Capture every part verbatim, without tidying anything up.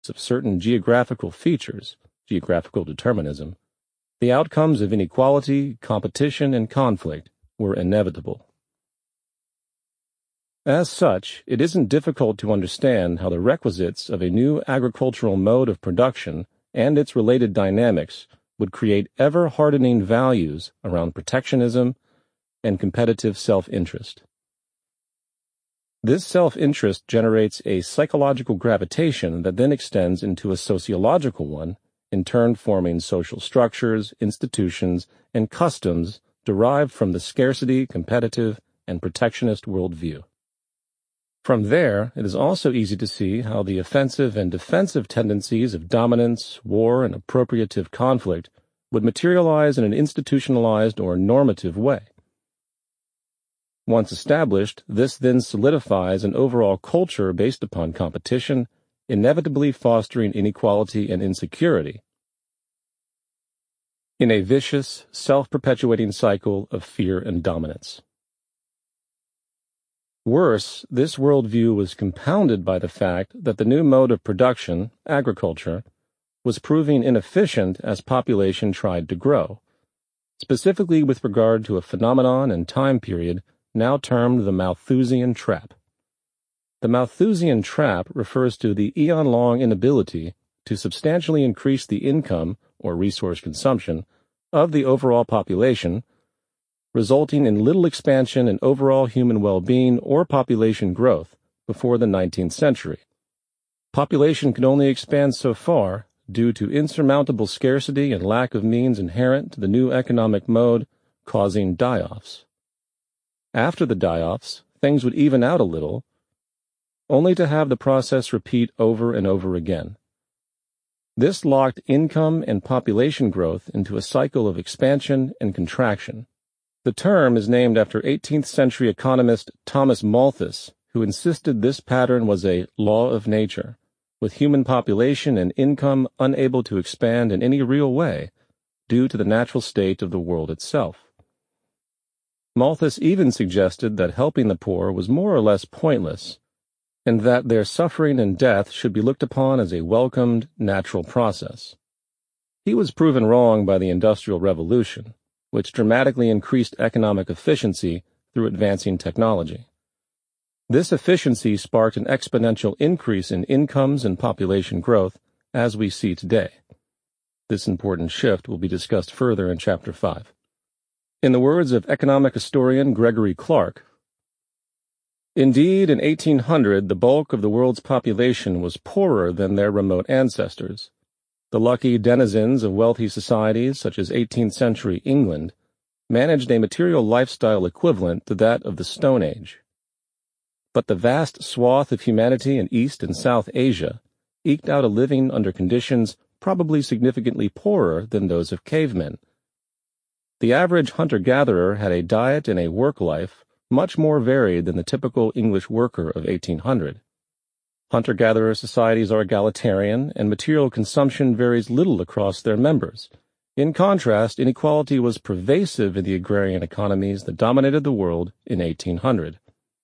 of certain geographical features, geographical determinism, the outcomes of inequality, competition, and conflict were inevitable. As such, it isn't difficult to understand how the requisites of a new agricultural mode of production and its related dynamics would create ever-hardening values around protectionism and competitive self-interest. This self-interest generates a psychological gravitation that then extends into a sociological one, in turn forming social structures, institutions, and customs derived from the scarcity, competitive, and protectionist worldview. From there, it is also easy to see how the offensive and defensive tendencies of dominance, war, and appropriative conflict would materialize in an institutionalized or normative way. Once established, this then solidifies an overall culture based upon competition, inevitably fostering inequality and insecurity, in a vicious, self-perpetuating cycle of fear and dominance. Worse, this worldview was compounded by the fact that the new mode of production, agriculture, was proving inefficient as population tried to grow, specifically with regard to a phenomenon and time period now termed the Malthusian trap. The Malthusian trap refers to the eon-long inability to substantially increase the income or resource consumption of the overall population, resulting in little expansion in overall human well-being or population growth before the nineteenth century. Population could only expand so far due to insurmountable scarcity and lack of means inherent to the new economic mode, causing die-offs. After the die-offs, things would even out a little, only to have the process repeat over and over again. This locked income and population growth into a cycle of expansion and contraction. The term is named after eighteenth century economist Thomas Malthus, who insisted this pattern was a law of nature, with human population and income unable to expand in any real way due to the natural state of the world itself. Malthus even suggested that helping the poor was more or less pointless, and that their suffering and death should be looked upon as a welcomed, natural process. He was proven wrong by the Industrial Revolution, which dramatically increased economic efficiency through advancing technology. This efficiency sparked an exponential increase in incomes and population growth, as we see today. This important shift will be discussed further in Chapter five. In the words of economic historian Gregory Clark, "Indeed, in eighteen hundred the bulk of the world's population was poorer than their remote ancestors. The lucky denizens of wealthy societies such as eighteenth century England managed a material lifestyle equivalent to that of the Stone Age. But the vast swath of humanity in East and South Asia eked out a living under conditions probably significantly poorer than those of cavemen. The average hunter-gatherer had a diet and a work life much more varied than the typical English worker of eighteen hundred. Hunter-gatherer societies are egalitarian, and material consumption varies little across their members. In contrast, inequality was pervasive in the agrarian economies that dominated the world in eighteen hundred.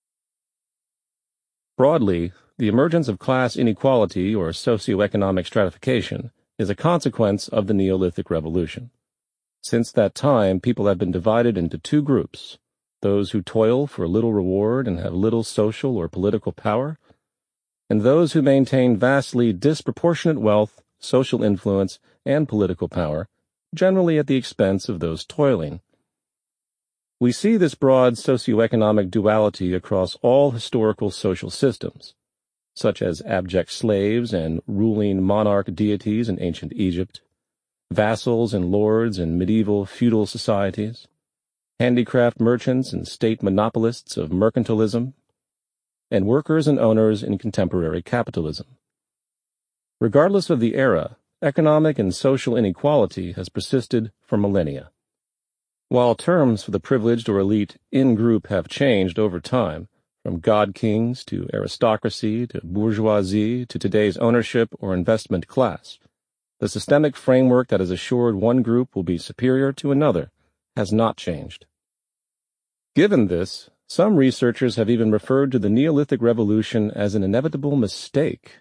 Broadly, the emergence of class inequality or socioeconomic stratification is a consequence of the Neolithic Revolution. Since that time, people have been divided into two groups: those who toil for little reward and have little social or political power, and those who maintain vastly disproportionate wealth, social influence, and political power, generally at the expense of those toiling. We see this broad socioeconomic duality across all historical social systems, such as abject slaves and ruling monarch deities in ancient Egypt, vassals and lords in medieval feudal societies, handicraft merchants and state monopolists of mercantilism, and workers and owners in contemporary capitalism. Regardless of the era, economic and social inequality has persisted for millennia. While terms for the privileged or elite in-group have changed over time, from god-kings to aristocracy to bourgeoisie to today's ownership or investment class, the systemic framework that has assured one group will be superior to another has not changed. Given this, some researchers have even referred to the Neolithic Revolution as an inevitable mistake,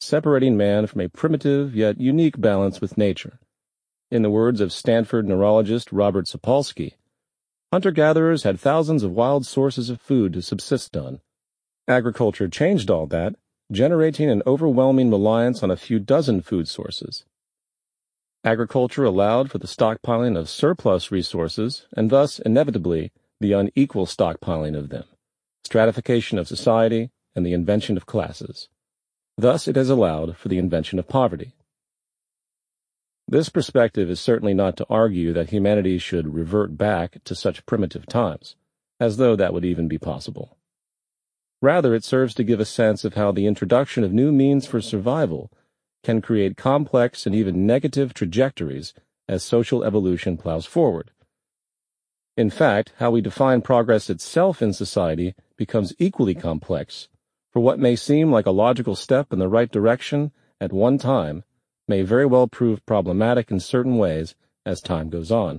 separating man from a primitive yet unique balance with nature. In the words of Stanford neurologist Robert Sapolsky, hunter-gatherers had thousands of wild sources of food to subsist on. Agriculture changed all that, generating an overwhelming reliance on a few dozen food sources. Agriculture allowed for the stockpiling of surplus resources and thus, inevitably, the unequal stockpiling of them, stratification of society, and the invention of classes. Thus it has allowed for the invention of poverty. This perspective is certainly not to argue that humanity should revert back to such primitive times, as though that would even be possible. Rather, it serves to give a sense of how the introduction of new means for survival can create complex and even negative trajectories as social evolution plows forward. In fact, how we define progress itself in society becomes equally complex, for what may seem like a logical step in the right direction at one time may very well prove problematic in certain ways as time goes on.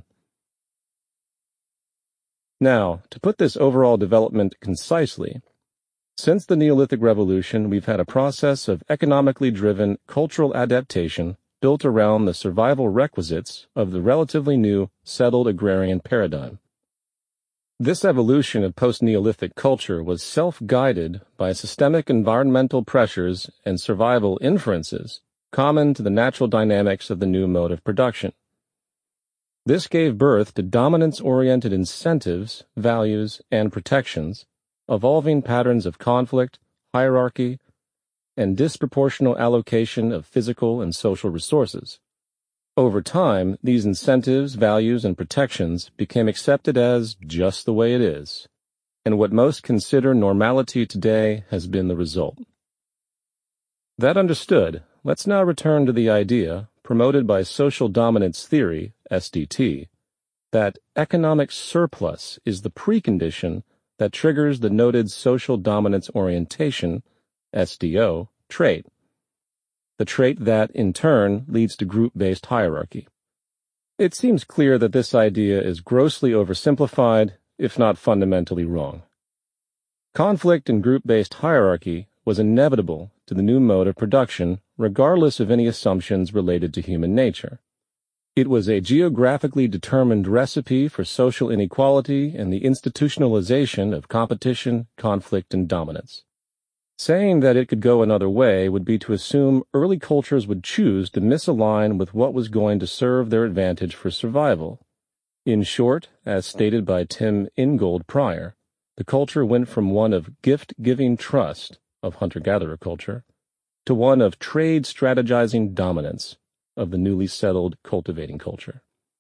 Now, to put this overall development concisely, since the Neolithic Revolution, we've had a process of economically driven cultural adaptation built around the survival requisites of the relatively new settled agrarian paradigm. This evolution of post-Neolithic culture was self-guided by systemic environmental pressures and survival inferences common to the natural dynamics of the new mode of production. This gave birth to dominance-oriented incentives, values, and protections, evolving patterns of conflict, hierarchy, and disproportional allocation of physical and social resources. Over time, these incentives, values, and protections became accepted as just the way it is, and what most consider normality today has been the result. That understood, let's now return to the idea, promoted by social dominance theory, S D T, that economic surplus is the precondition that triggers the noted social dominance orientation, S D O, trait. The trait that, in turn, leads to group-based hierarchy. It seems clear that this idea is grossly oversimplified, if not fundamentally wrong. Conflict in group-based hierarchy was inevitable to the new mode of production, regardless of any assumptions related to human nature. It was a geographically determined recipe for social inequality and the institutionalization of competition, conflict, and dominance. Saying that it could go another way would be to assume early cultures would choose to misalign with what was going to serve their advantage for survival. In short, as stated by Tim Ingold Pryor, the culture went from one of gift-giving trust, of hunter-gatherer culture, to one of trade-strategizing dominance, of the newly settled cultivating culture.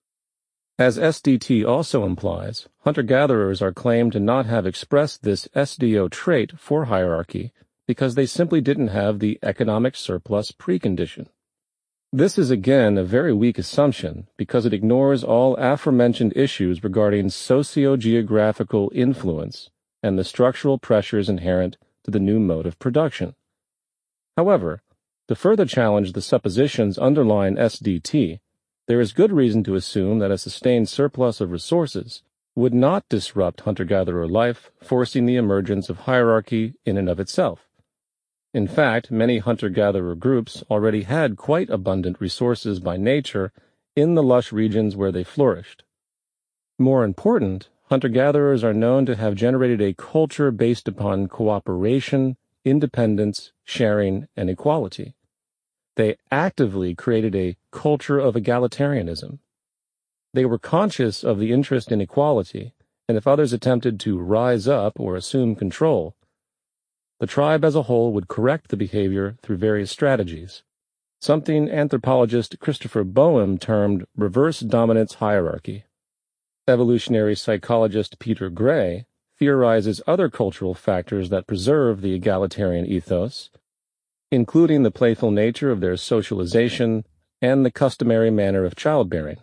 As S D T also implies, hunter-gatherers are claimed to not have expressed this S D O trait for hierarchy because they simply didn't have the economic surplus precondition. This is again a very weak assumption because it ignores all aforementioned issues regarding socio-geographical influence and the structural pressures inherent to the new mode of production. However, to further challenge the suppositions underlying S D T, there is good reason to assume that a sustained surplus of resources would not disrupt hunter-gatherer life, forcing the emergence of hierarchy in and of itself. In fact, many hunter-gatherer groups already had quite abundant resources by nature in the lush regions where they flourished. More important, hunter-gatherers are known to have generated a culture based upon cooperation, independence, sharing, and equality. They actively created a culture of egalitarianism. They were conscious of the interest in equality, and if others attempted to rise up or assume control, the tribe as a whole would correct the behavior through various strategies, something anthropologist Christopher Boehm termed reverse dominance hierarchy. Evolutionary psychologist Peter Gray theorizes other cultural factors that preserve the egalitarian ethos, including the playful nature of their socialization and the customary manner of childbearing.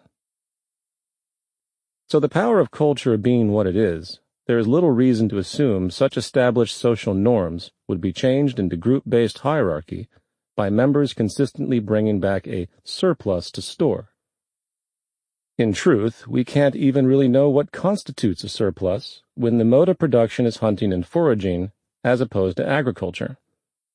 So the power of culture being what it is, there is little reason to assume such established social norms would be changed into group-based hierarchy by members consistently bringing back a surplus to store. In truth, we can't even really know what constitutes a surplus when the mode of production is hunting and foraging as opposed to agriculture.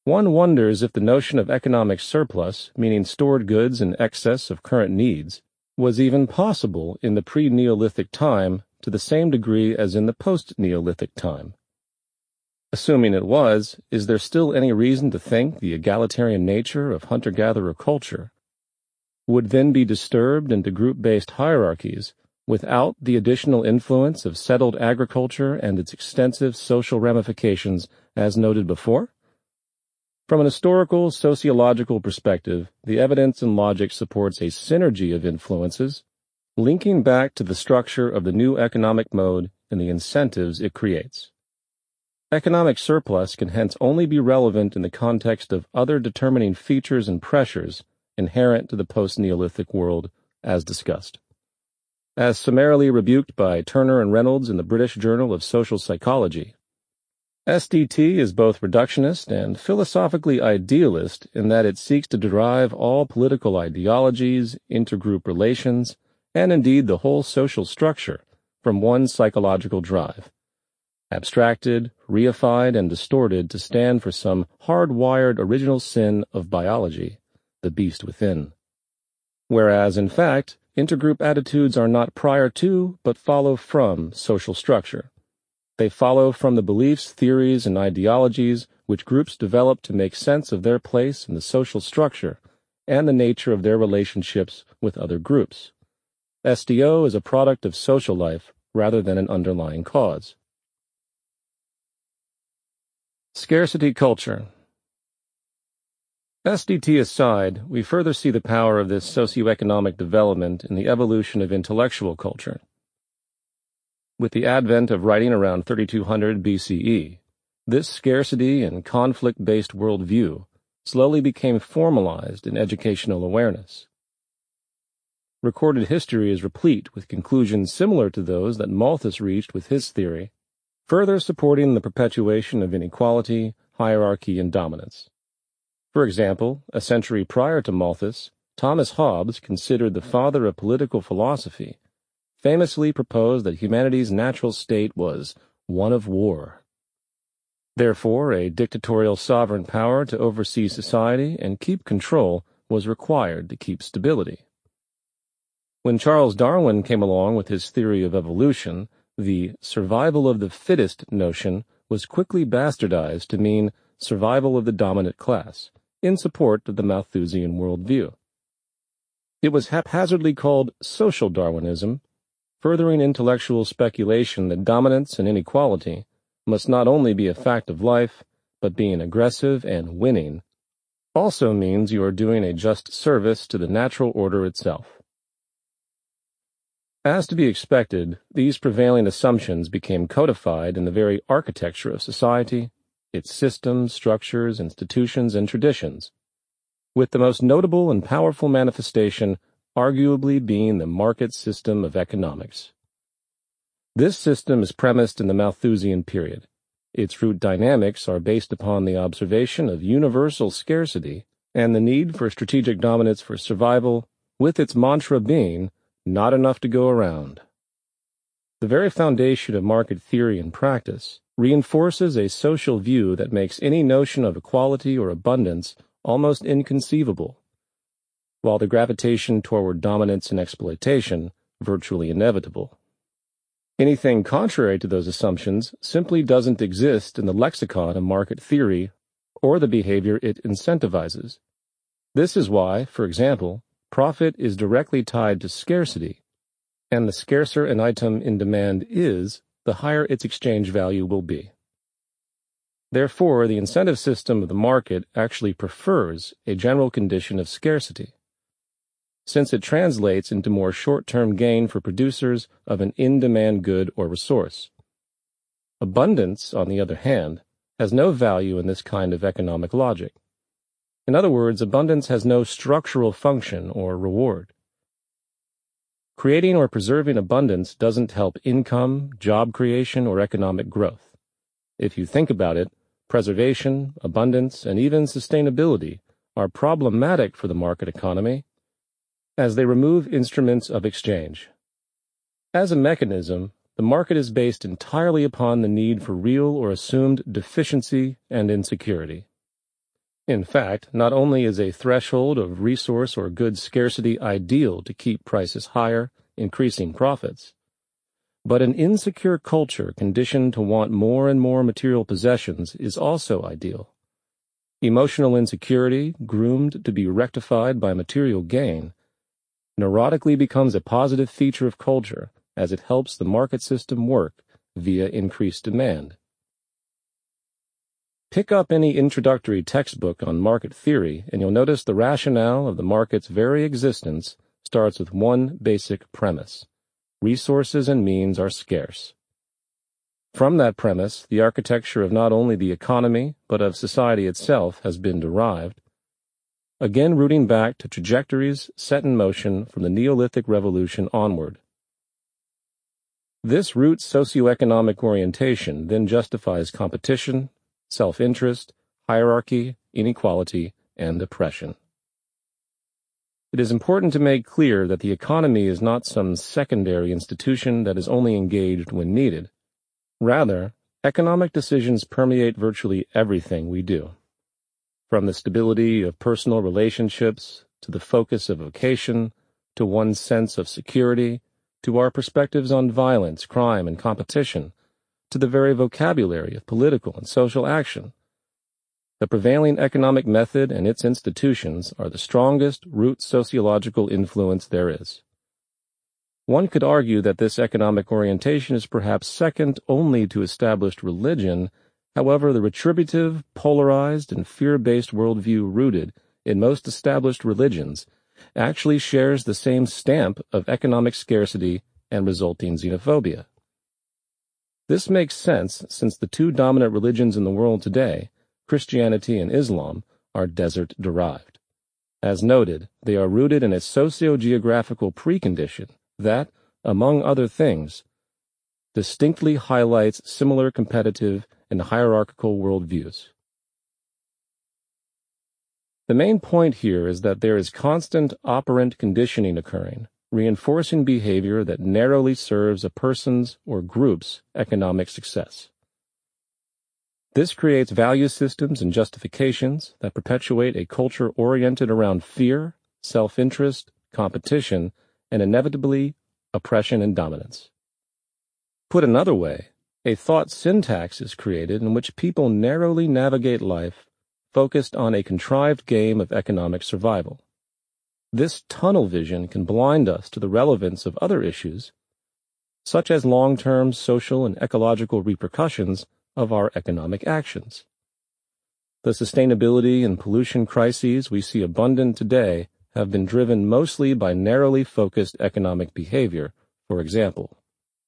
one wonders if the notion of economic surplus, meaning stored goods in excess of current needs, was even possible in the pre-Neolithic time to the same degree as in the post-Neolithic time. Assuming it was, is there still any reason to think the egalitarian nature of hunter-gatherer culture would then be disturbed into group-based hierarchies without the additional influence of settled agriculture and its extensive social ramifications as noted before? From an historical, sociological perspective, the evidence and logic supports a synergy of influences, linking back to the structure of the new economic mode and the incentives it creates. Economic surplus can hence only be relevant in the context of other determining features and pressures inherent to the post-Neolithic world, as discussed. As summarily rebuked by Turner and Reynolds in the British Journal of Social Psychology, S D T is both reductionist and philosophically idealist in that it seeks to derive all political ideologies, intergroup relations, and indeed the whole social structure from one psychological drive, abstracted, reified, and distorted to stand for some hardwired original sin of biology, the beast within. Whereas, in fact, intergroup attitudes are not prior to, but follow from, social structure. They follow from the beliefs, theories, and ideologies which groups develop to make sense of their place in the social structure and the nature of their relationships with other groups. S D O is a product of social life rather than an underlying cause. Scarcity culture. S D T aside, we further see the power of this socioeconomic development in the evolution of intellectual culture. With the advent of writing around thirty-two hundred B C E, this scarcity and conflict-based worldview slowly became formalized in educational awareness. Recorded history is replete with conclusions similar to those that Malthus reached with his theory, further supporting the perpetuation of inequality, hierarchy, and dominance. For example, a century prior to Malthus, Thomas Hobbes, considered the father of political philosophy, famously proposed that humanity's natural state was one of war. Therefore, a dictatorial sovereign power to oversee society and keep control was required to keep stability. When Charles Darwin came along with his theory of evolution, the survival of the fittest notion was quickly bastardized to mean survival of the dominant class, in support of the Malthusian worldview. It was haphazardly called social Darwinism, furthering intellectual speculation that dominance and inequality must not only be a fact of life, but being aggressive and winning also means you are doing a just service to the natural order itself. As to be expected, these prevailing assumptions became codified in the very architecture of society, its systems, structures, institutions, and traditions, with the most notable and powerful manifestation arguably being the market system of economics. This system is premised in the Malthusian period. Its root dynamics are based upon the observation of universal scarcity and the need for strategic dominance for survival, with its mantra being, not enough to go around. The very foundation of market theory and practice reinforces a social view that makes any notion of equality or abundance almost inconceivable, while the gravitation toward dominance and exploitation virtually inevitable. Anything contrary to those assumptions simply doesn't exist in the lexicon of market theory or the behavior it incentivizes. This is why, for example, profit is directly tied to scarcity, and the scarcer an item in demand is, the higher its exchange value will be. Therefore, the incentive system of the market actually prefers a general condition of scarcity, since it translates into more short-term gain for producers of an in-demand good or resource. Abundance, on the other hand, has no value in this kind of economic logic. In other words, abundance has no structural function or reward. Creating or preserving abundance doesn't help income, job creation, or economic growth. If you think about it, preservation, abundance, and even sustainability are problematic for the market economy, as they remove instruments of exchange. As a mechanism, the market is based entirely upon the need for real or assumed deficiency and insecurity. In fact, not only is a threshold of resource or goods scarcity ideal to keep prices higher, increasing profits, but an insecure culture conditioned to want more and more material possessions is also ideal. Emotional insecurity, groomed to be rectified by material gain, neurotically becomes a positive feature of culture as it helps the market system work via increased demand. Pick up any introductory textbook on market theory and you'll notice the rationale of the market's very existence starts with one basic premise. Resources and means are scarce. From that premise, the architecture of not only the economy, but of society itself has been derived, again rooting back to trajectories set in motion from the Neolithic Revolution onward. This root socioeconomic orientation then justifies competition, self-interest, hierarchy, inequality, and oppression. It is important to make clear that the economy is not some secondary institution that is only engaged when needed. Rather, economic decisions permeate virtually everything we do. From the stability of personal relationships, to the focus of vocation, to one's sense of security, to our perspectives on violence, crime, and competition, to the very vocabulary of political and social action. The prevailing economic method and its institutions are the strongest root sociological influence there is. One could argue that this economic orientation is perhaps second only to established religion. However, the retributive, polarized, and fear-based worldview rooted in most established religions actually shares the same stamp of economic scarcity and resulting xenophobia. This makes sense since the two dominant religions in the world today, Christianity and Islam, are desert-derived. As noted, they are rooted in a socio-geographical precondition that, among other things, distinctly highlights similar competitive and hierarchical worldviews. The main point here is that there is constant operant conditioning occurring, reinforcing behavior that narrowly serves a person's or group's economic success. This creates value systems and justifications that perpetuate a culture oriented around fear, self-interest, competition, and inevitably oppression and dominance. Put another way, a thought syntax is created in which people narrowly navigate life focused on a contrived game of economic survival. This tunnel vision can blind us to the relevance of other issues, such as long-term social and ecological repercussions of our economic actions. The sustainability and pollution crises we see abundant today have been driven mostly by narrowly focused economic behavior, for example.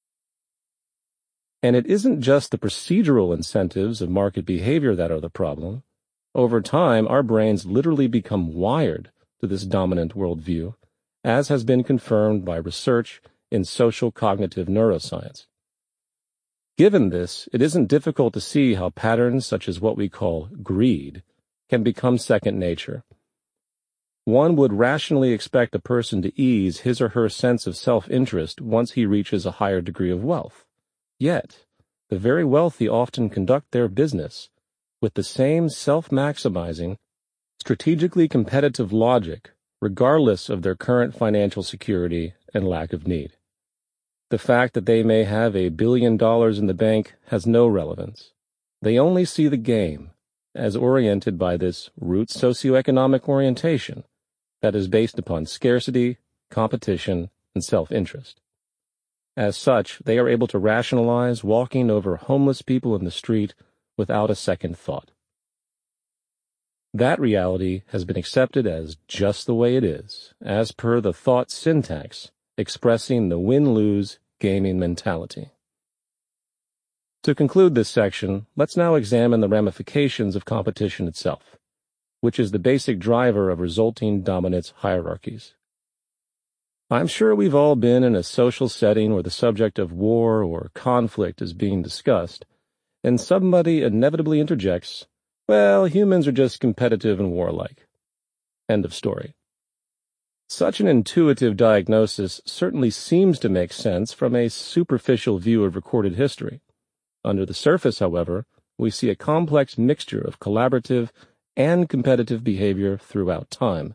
And it isn't just the procedural incentives of market behavior that are the problem. Over time, our brains literally become wired to this dominant worldview, as has been confirmed by research in social cognitive neuroscience. Given this, it isn't difficult to see how patterns such as what we call greed can become second nature. One would rationally expect a person to ease his or her sense of self-interest once he reaches a higher degree of wealth. Yet, the very wealthy often conduct their business with the same self-maximizing, strategically competitive logic, regardless of their current financial security and lack of need. The fact that they may have a billion dollars in the bank has no relevance. They only see the game as oriented by this root socioeconomic orientation that is based upon scarcity, competition, and self-interest. As such, they are able to rationalize walking over homeless people in the street without a second thought. That reality has been accepted as just the way it is, as per the thought syntax, expressing the win-lose gaming mentality. To conclude this section, let's now examine the ramifications of competition itself, which is the basic driver of resulting dominance hierarchies. I'm sure we've all been in a social setting where the subject of war or conflict is being discussed, and somebody inevitably interjects, "Well, humans are just competitive and warlike." End of story. Such an intuitive diagnosis certainly seems to make sense from a superficial view of recorded history. Under the surface, however, we see a complex mixture of collaborative and competitive behavior throughout time.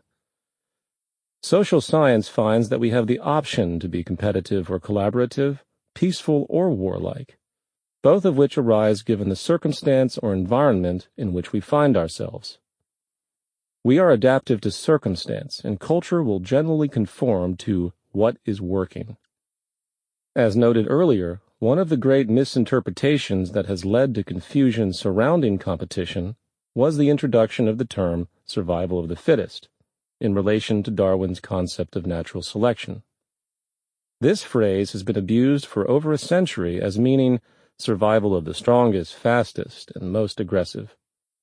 Social science finds that we have the option to be competitive or collaborative, peaceful or warlike, both of which arise given the circumstance or environment in which we find ourselves. We are adaptive to circumstance, and culture will generally conform to what is working. As noted earlier, one of the great misinterpretations that has led to confusion surrounding competition was the introduction of the term survival of the fittest in relation to Darwin's concept of natural selection. This phrase has been abused for over a century as meaning survival of the strongest, fastest, and most aggressive.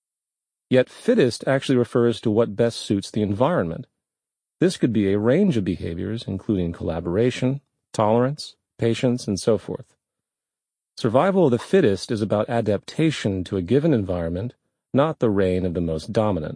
Yet fittest actually refers to what best suits the environment. This could be a range of behaviors, including collaboration, tolerance, patience, and so forth. Survival of the fittest is about adaptation to a given environment, not the reign of the most dominant.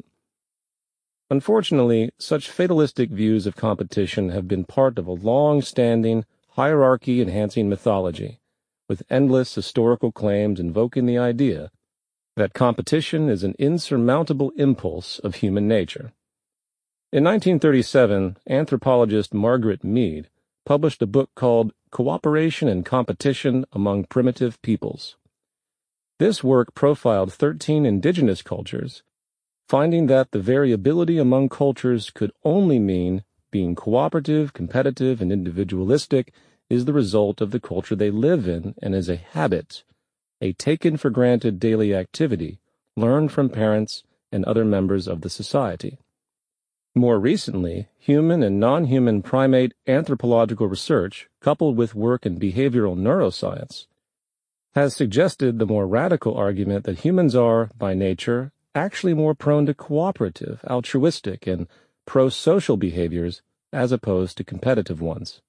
Unfortunately, such fatalistic views of competition have been part of a long-standing, hierarchy-enhancing mythology, with endless historical claims invoking the idea that competition is an insurmountable impulse of human nature. In nineteen thirty-seven, anthropologist Margaret Mead published a book called Cooperation and Competition Among Primitive Peoples. This work profiled thirteen indigenous cultures, finding that the variability among cultures could only mean being cooperative, competitive, and individualistic is the result of the culture they live in and is a habit, a taken-for-granted daily activity learned from parents and other members of the society. More recently, human and non-human primate anthropological research, coupled with work in behavioral neuroscience, has suggested the more radical argument that humans are, by nature, actually more prone to cooperative, altruistic, and pro-social behaviors as opposed to competitive ones.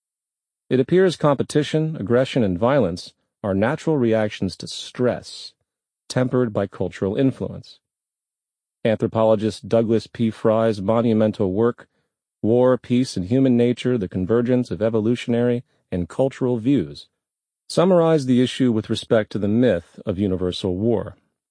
It appears competition, aggression, and violence are natural reactions to stress, tempered by cultural influence. Anthropologist Douglas P. Fry's monumental work, War, Peace, and Human Nature, The Convergence of Evolutionary and Cultural Views, summarized the issue with respect to the myth of universal war.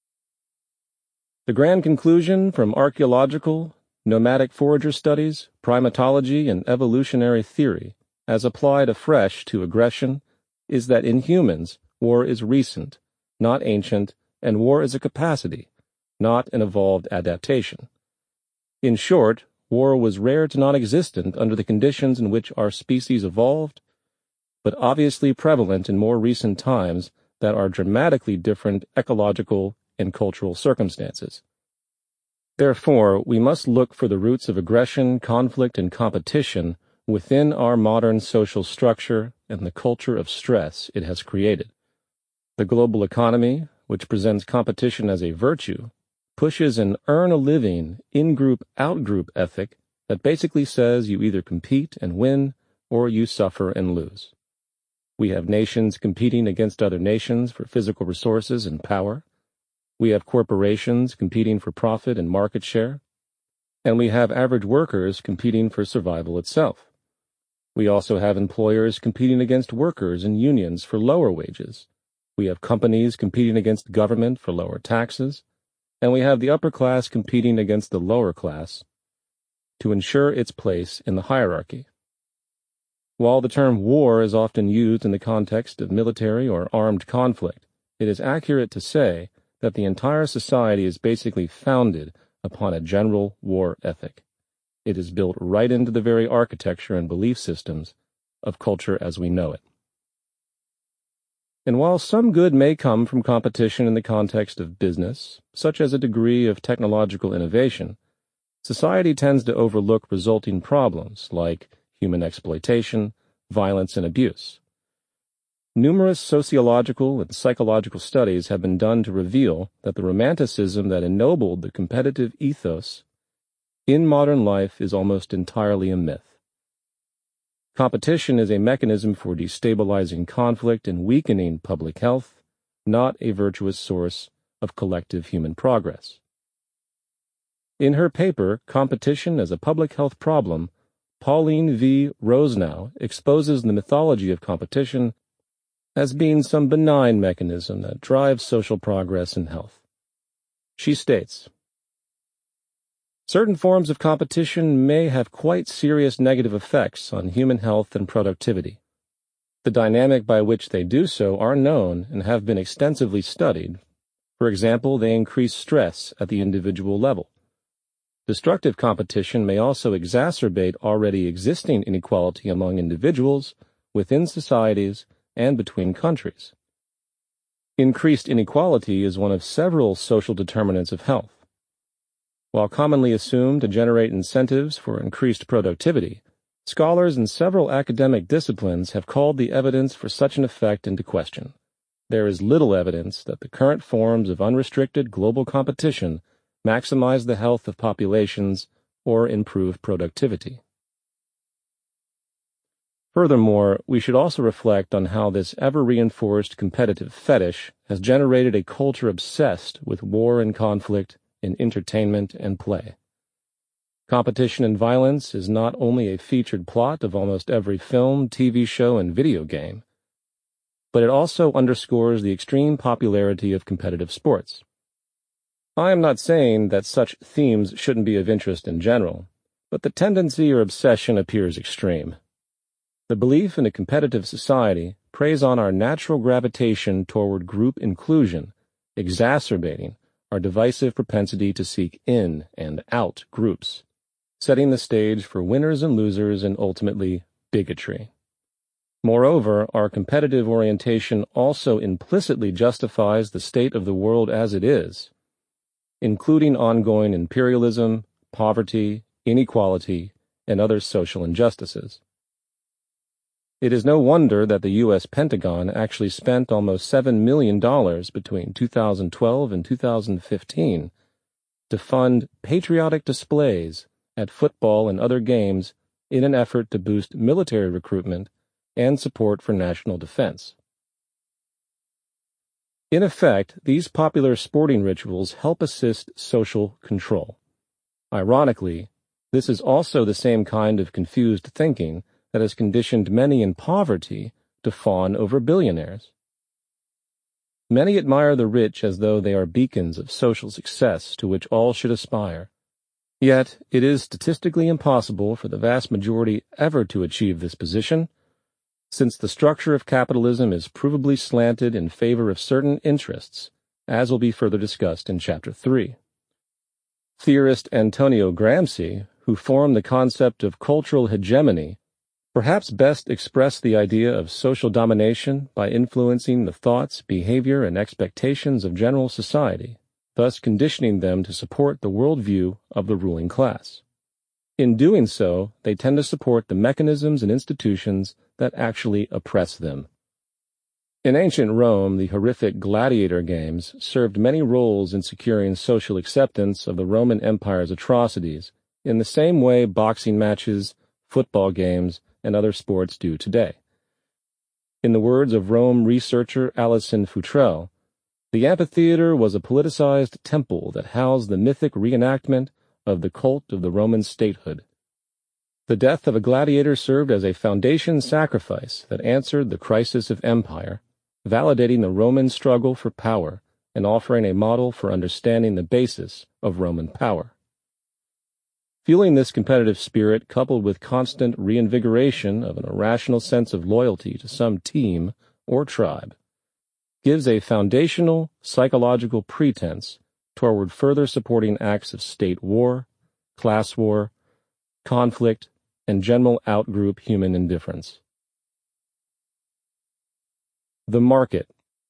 The grand conclusion from archaeological, nomadic forager studies, primatology, and evolutionary theory, as applied afresh to aggression, is that in humans, war is recent, not ancient, and war is a capacity, not an evolved adaptation. In short, war was rare to non-existent under the conditions in which our species evolved, but obviously prevalent in more recent times that are dramatically different ecological and cultural circumstances. Therefore, we must look for the roots of aggression, conflict, and competition within our modern social structure and the culture of stress it has created. The global economy, which presents competition as a virtue, pushes an earn-a-living, in-group, out-group ethic that basically says you either compete and win or you suffer and lose. We have nations competing against other nations for physical resources and power. We have corporations competing for profit and market share. And we have average workers competing for survival itself. We also have employers competing against workers and unions for lower wages. We have companies competing against government for lower taxes. And we have the upper class competing against the lower class to ensure its place in the hierarchy. While the term war is often used in the context of military or armed conflict, it is accurate to say that the entire society is basically founded upon a general war ethic. It is built right into the very architecture and belief systems of culture as we know it. And while some good may come from competition in the context of business, such as a degree of technological innovation, society tends to overlook resulting problems like human exploitation, violence, and abuse. Numerous sociological and psychological studies have been done to reveal that the romanticism that ennobled the competitive ethos in modern life is almost entirely a myth. Competition is a mechanism for destabilizing conflict and weakening public health, not a virtuous source of collective human progress. In her paper, Competition as a Public Health Problem, Pauline V. Rosenow exposes the mythology of competition as being some benign mechanism that drives social progress and health. She states, Certain forms of competition may have quite serious negative effects on human health and productivity. The dynamic by which they do so are known and have been extensively studied. For example, they increase stress at the individual level. Destructive competition may also exacerbate already existing inequality among individuals, within societies, and between countries. Increased inequality is one of several social determinants of health. While commonly assumed to generate incentives for increased productivity, scholars in several academic disciplines have called the evidence for such an effect into question. There is little evidence that the current forms of unrestricted global competition maximize the health of populations or improve productivity. Furthermore, we should also reflect on how this ever-reinforced competitive fetish has generated a culture obsessed with war and conflict in entertainment and play. Competition and violence is not only a featured plot of almost every film, T V show, and video game, but it also underscores the extreme popularity of competitive sports. I am not saying that such themes shouldn't be of interest in general, but the tendency or obsession appears extreme. The belief in a competitive society preys on our natural gravitation toward group inclusion, exacerbating our divisive propensity to seek in and out groups, setting the stage for winners and losers and ultimately bigotry. Moreover, our competitive orientation also implicitly justifies the state of the world as it is, including ongoing imperialism, poverty, inequality, and other social injustices. It is no wonder that the U S Pentagon actually spent almost seven million dollars between two thousand twelve and two thousand fifteen to fund patriotic displays at football and other games in an effort to boost military recruitment and support for national defense. In effect, these popular sporting rituals help assist social control. Ironically, this is also the same kind of confused thinking that has conditioned many in poverty to fawn over billionaires. Many admire the rich as though they are beacons of social success to which all should aspire. Yet, it is statistically impossible for the vast majority ever to achieve this position, since the structure of capitalism is provably slanted in favor of certain interests, as will be further discussed in Chapter three. Theorist Antonio Gramsci, who formed the concept of cultural hegemony, perhaps best expressed the idea of social domination by influencing the thoughts, behavior, and expectations of general society, thus conditioning them to support the worldview of the ruling class. In doing so, they tend to support the mechanisms and institutions that actually oppress them. In ancient Rome, the horrific gladiator games served many roles in securing social acceptance of the Roman Empire's atrocities, in the same way boxing matches, football games, and other sports do today. In the words of Rome researcher Alison Futrell, the amphitheater was a politicized temple that housed the mythic reenactment of the cult of the Roman statehood. The death of a gladiator served as a foundation sacrifice that answered the crisis of empire, validating the Roman struggle for power and offering a model for understanding the basis of Roman power. Fueling this competitive spirit, coupled with constant reinvigoration of an irrational sense of loyalty to some team or tribe, gives a foundational psychological pretense toward further supporting acts of state war, class war, conflict, and general outgroup human indifference. The market.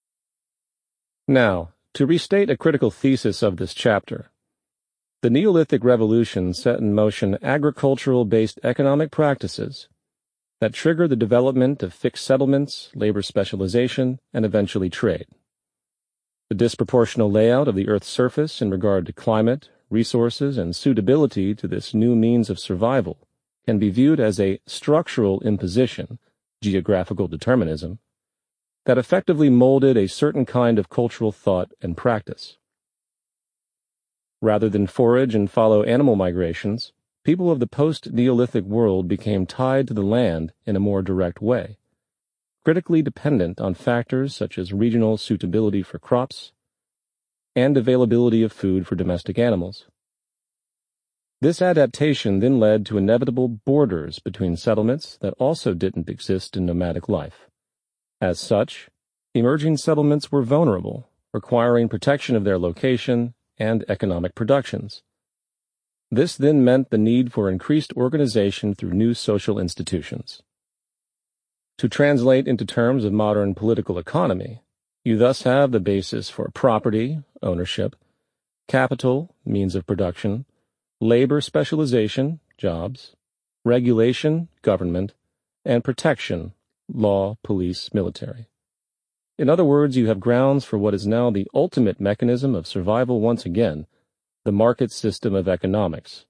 Now, to restate a critical thesis of this chapter, the Neolithic Revolution set in motion agricultural-based economic practices that triggered the development of fixed settlements, labor specialization, and eventually trade. The disproportional layout of the Earth's surface in regard to climate, resources, and suitability to this new means of survival can be viewed as a structural imposition, geographical determinism, that effectively molded a certain kind of cultural thought and practice. Rather than forage and follow animal migrations, people of the post-Neolithic world became tied to the land in a more direct way, critically dependent on factors such as regional suitability for crops and availability of food for domestic animals. This adaptation then led to inevitable borders between settlements that also didn't exist in nomadic life. As such, emerging settlements were vulnerable, requiring protection of their location and economic productions. This then meant the need for increased organization through new social institutions. To translate into terms of modern political economy, you thus have the basis for property, ownership, capital, means of production, labor specialization, jobs, regulation, government, and protection, law, police, military. In other words, you have grounds for what is now the ultimate mechanism of survival once again, the market system of economics.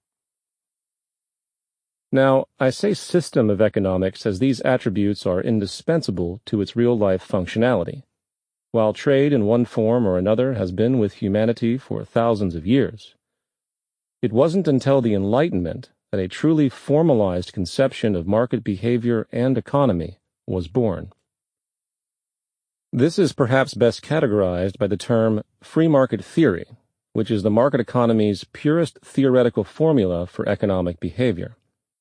Now, I say system of economics as these attributes are indispensable to its real-life functionality. While trade in one form or another has been with humanity for thousands of years, it wasn't until the Enlightenment that a truly formalized conception of market behavior and economy was born. This is perhaps best categorized by the term free market theory, which is the market economy's purest theoretical formula for economic behavior.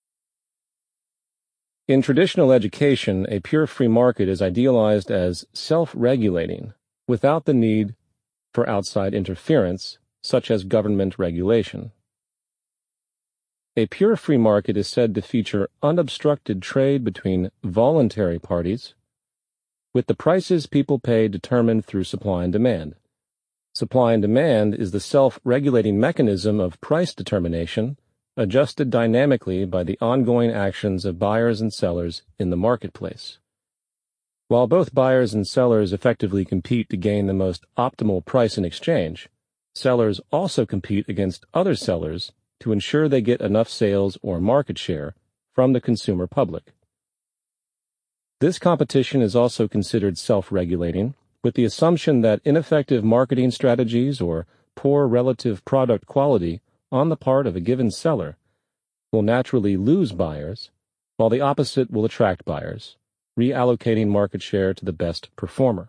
In traditional education, a pure free market is idealized as self-regulating, without the need for outside interference, such as government regulation. A pure free market is said to feature unobstructed trade between voluntary parties, with the prices people pay determined through supply and demand. Supply and demand is the self-regulating mechanism of price determination, adjusted dynamically by the ongoing actions of buyers and sellers in the marketplace. While both buyers and sellers effectively compete to gain the most optimal price in exchange, sellers also compete against other sellers to ensure they get enough sales or market share from the consumer public. This competition is also considered self-regulating, with the assumption that ineffective marketing strategies or poor relative product quality on the part of a given seller will naturally lose buyers, while the opposite will attract buyers, reallocating market share to the best performer.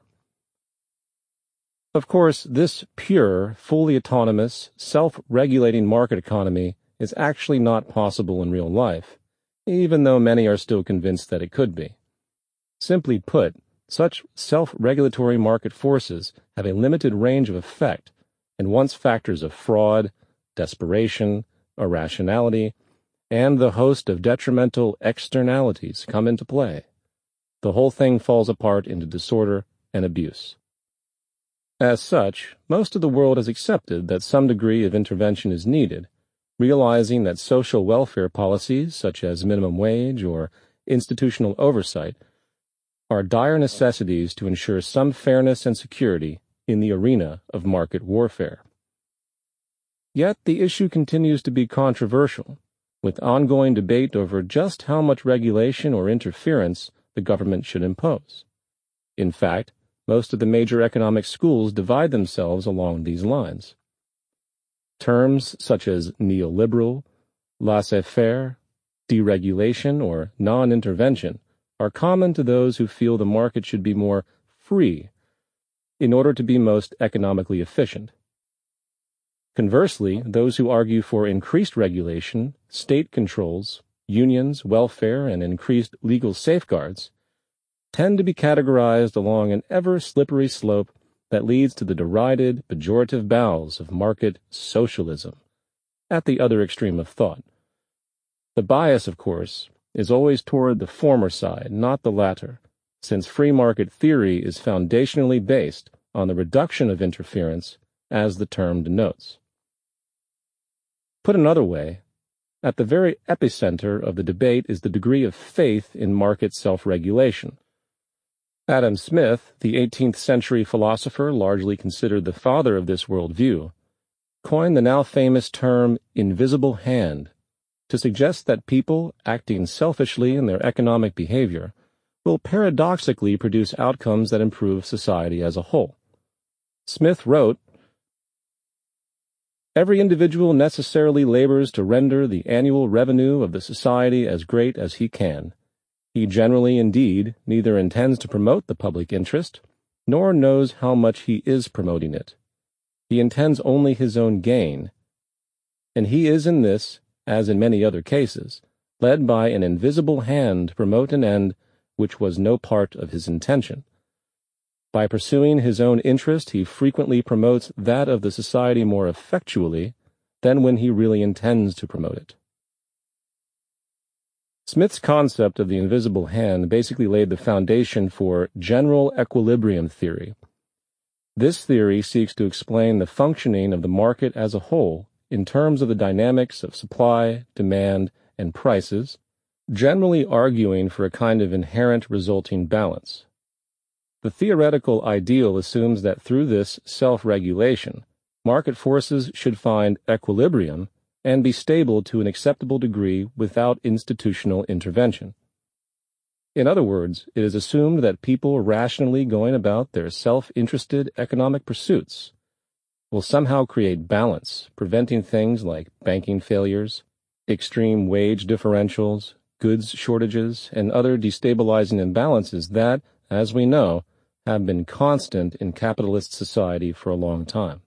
Of course, this pure, fully autonomous, self-regulating market economy is actually not possible in real life, even though many are still convinced that it could be. Simply put, such self-regulatory market forces have a limited range of effect, and once factors of fraud, desperation, irrationality, and the host of detrimental externalities come into play, the whole thing falls apart into disorder and abuse. As such, most of the world has accepted that some degree of intervention is needed, realizing that social welfare policies such as minimum wage or institutional oversight are dire necessities to ensure some fairness and security in the arena of market warfare. Yet the issue continues to be controversial, with ongoing debate over just how much regulation or interference the government should impose. In fact, most of the major economic schools divide themselves along these lines. Terms such as neoliberal, laissez-faire, deregulation, or non-intervention are common to those who feel the market should be more free in order to be most economically efficient. Conversely, those who argue for increased regulation, state controls, unions, welfare, and increased legal safeguards tend to be categorized along an ever-slippery slope that leads to the derided, pejorative bowels of market socialism, at the other extreme of thought. The bias, of course, is always toward the former side, not the latter, since free market theory is foundationally based on the reduction of interference, as the term denotes. Put another way, at the very epicenter of the debate is the degree of faith in market self-regulation. Adam Smith, the eighteenth century philosopher largely considered the father of this worldview, coined the now famous term invisible hand to suggest that people acting selfishly in their economic behavior will paradoxically produce outcomes that improve society as a whole. Smith wrote, "Every individual necessarily labors to render the annual revenue of the society as great as he can. He generally, indeed, neither intends to promote the public interest, nor knows how much he is promoting it. He intends only his own gain, and he is in this as in many other cases, led by an invisible hand to promote an end which was no part of his intention. By pursuing his own interest, he frequently promotes that of the society more effectually than when he really intends to promote it. Smith's concept of the invisible hand basically laid the foundation for general equilibrium theory. This theory seeks to explain the functioning of the market as a whole in terms of the dynamics of supply, demand, and prices, generally arguing for a kind of inherent resulting balance. The theoretical ideal assumes that through this self-regulation, market forces should find equilibrium and be stable to an acceptable degree without institutional intervention. In other words, it is assumed that people rationally going about their self-interested economic pursuits will somehow create balance, preventing things like banking failures, extreme wage differentials, goods shortages, and other destabilizing imbalances that, as we know, have been constant in capitalist society for a long time.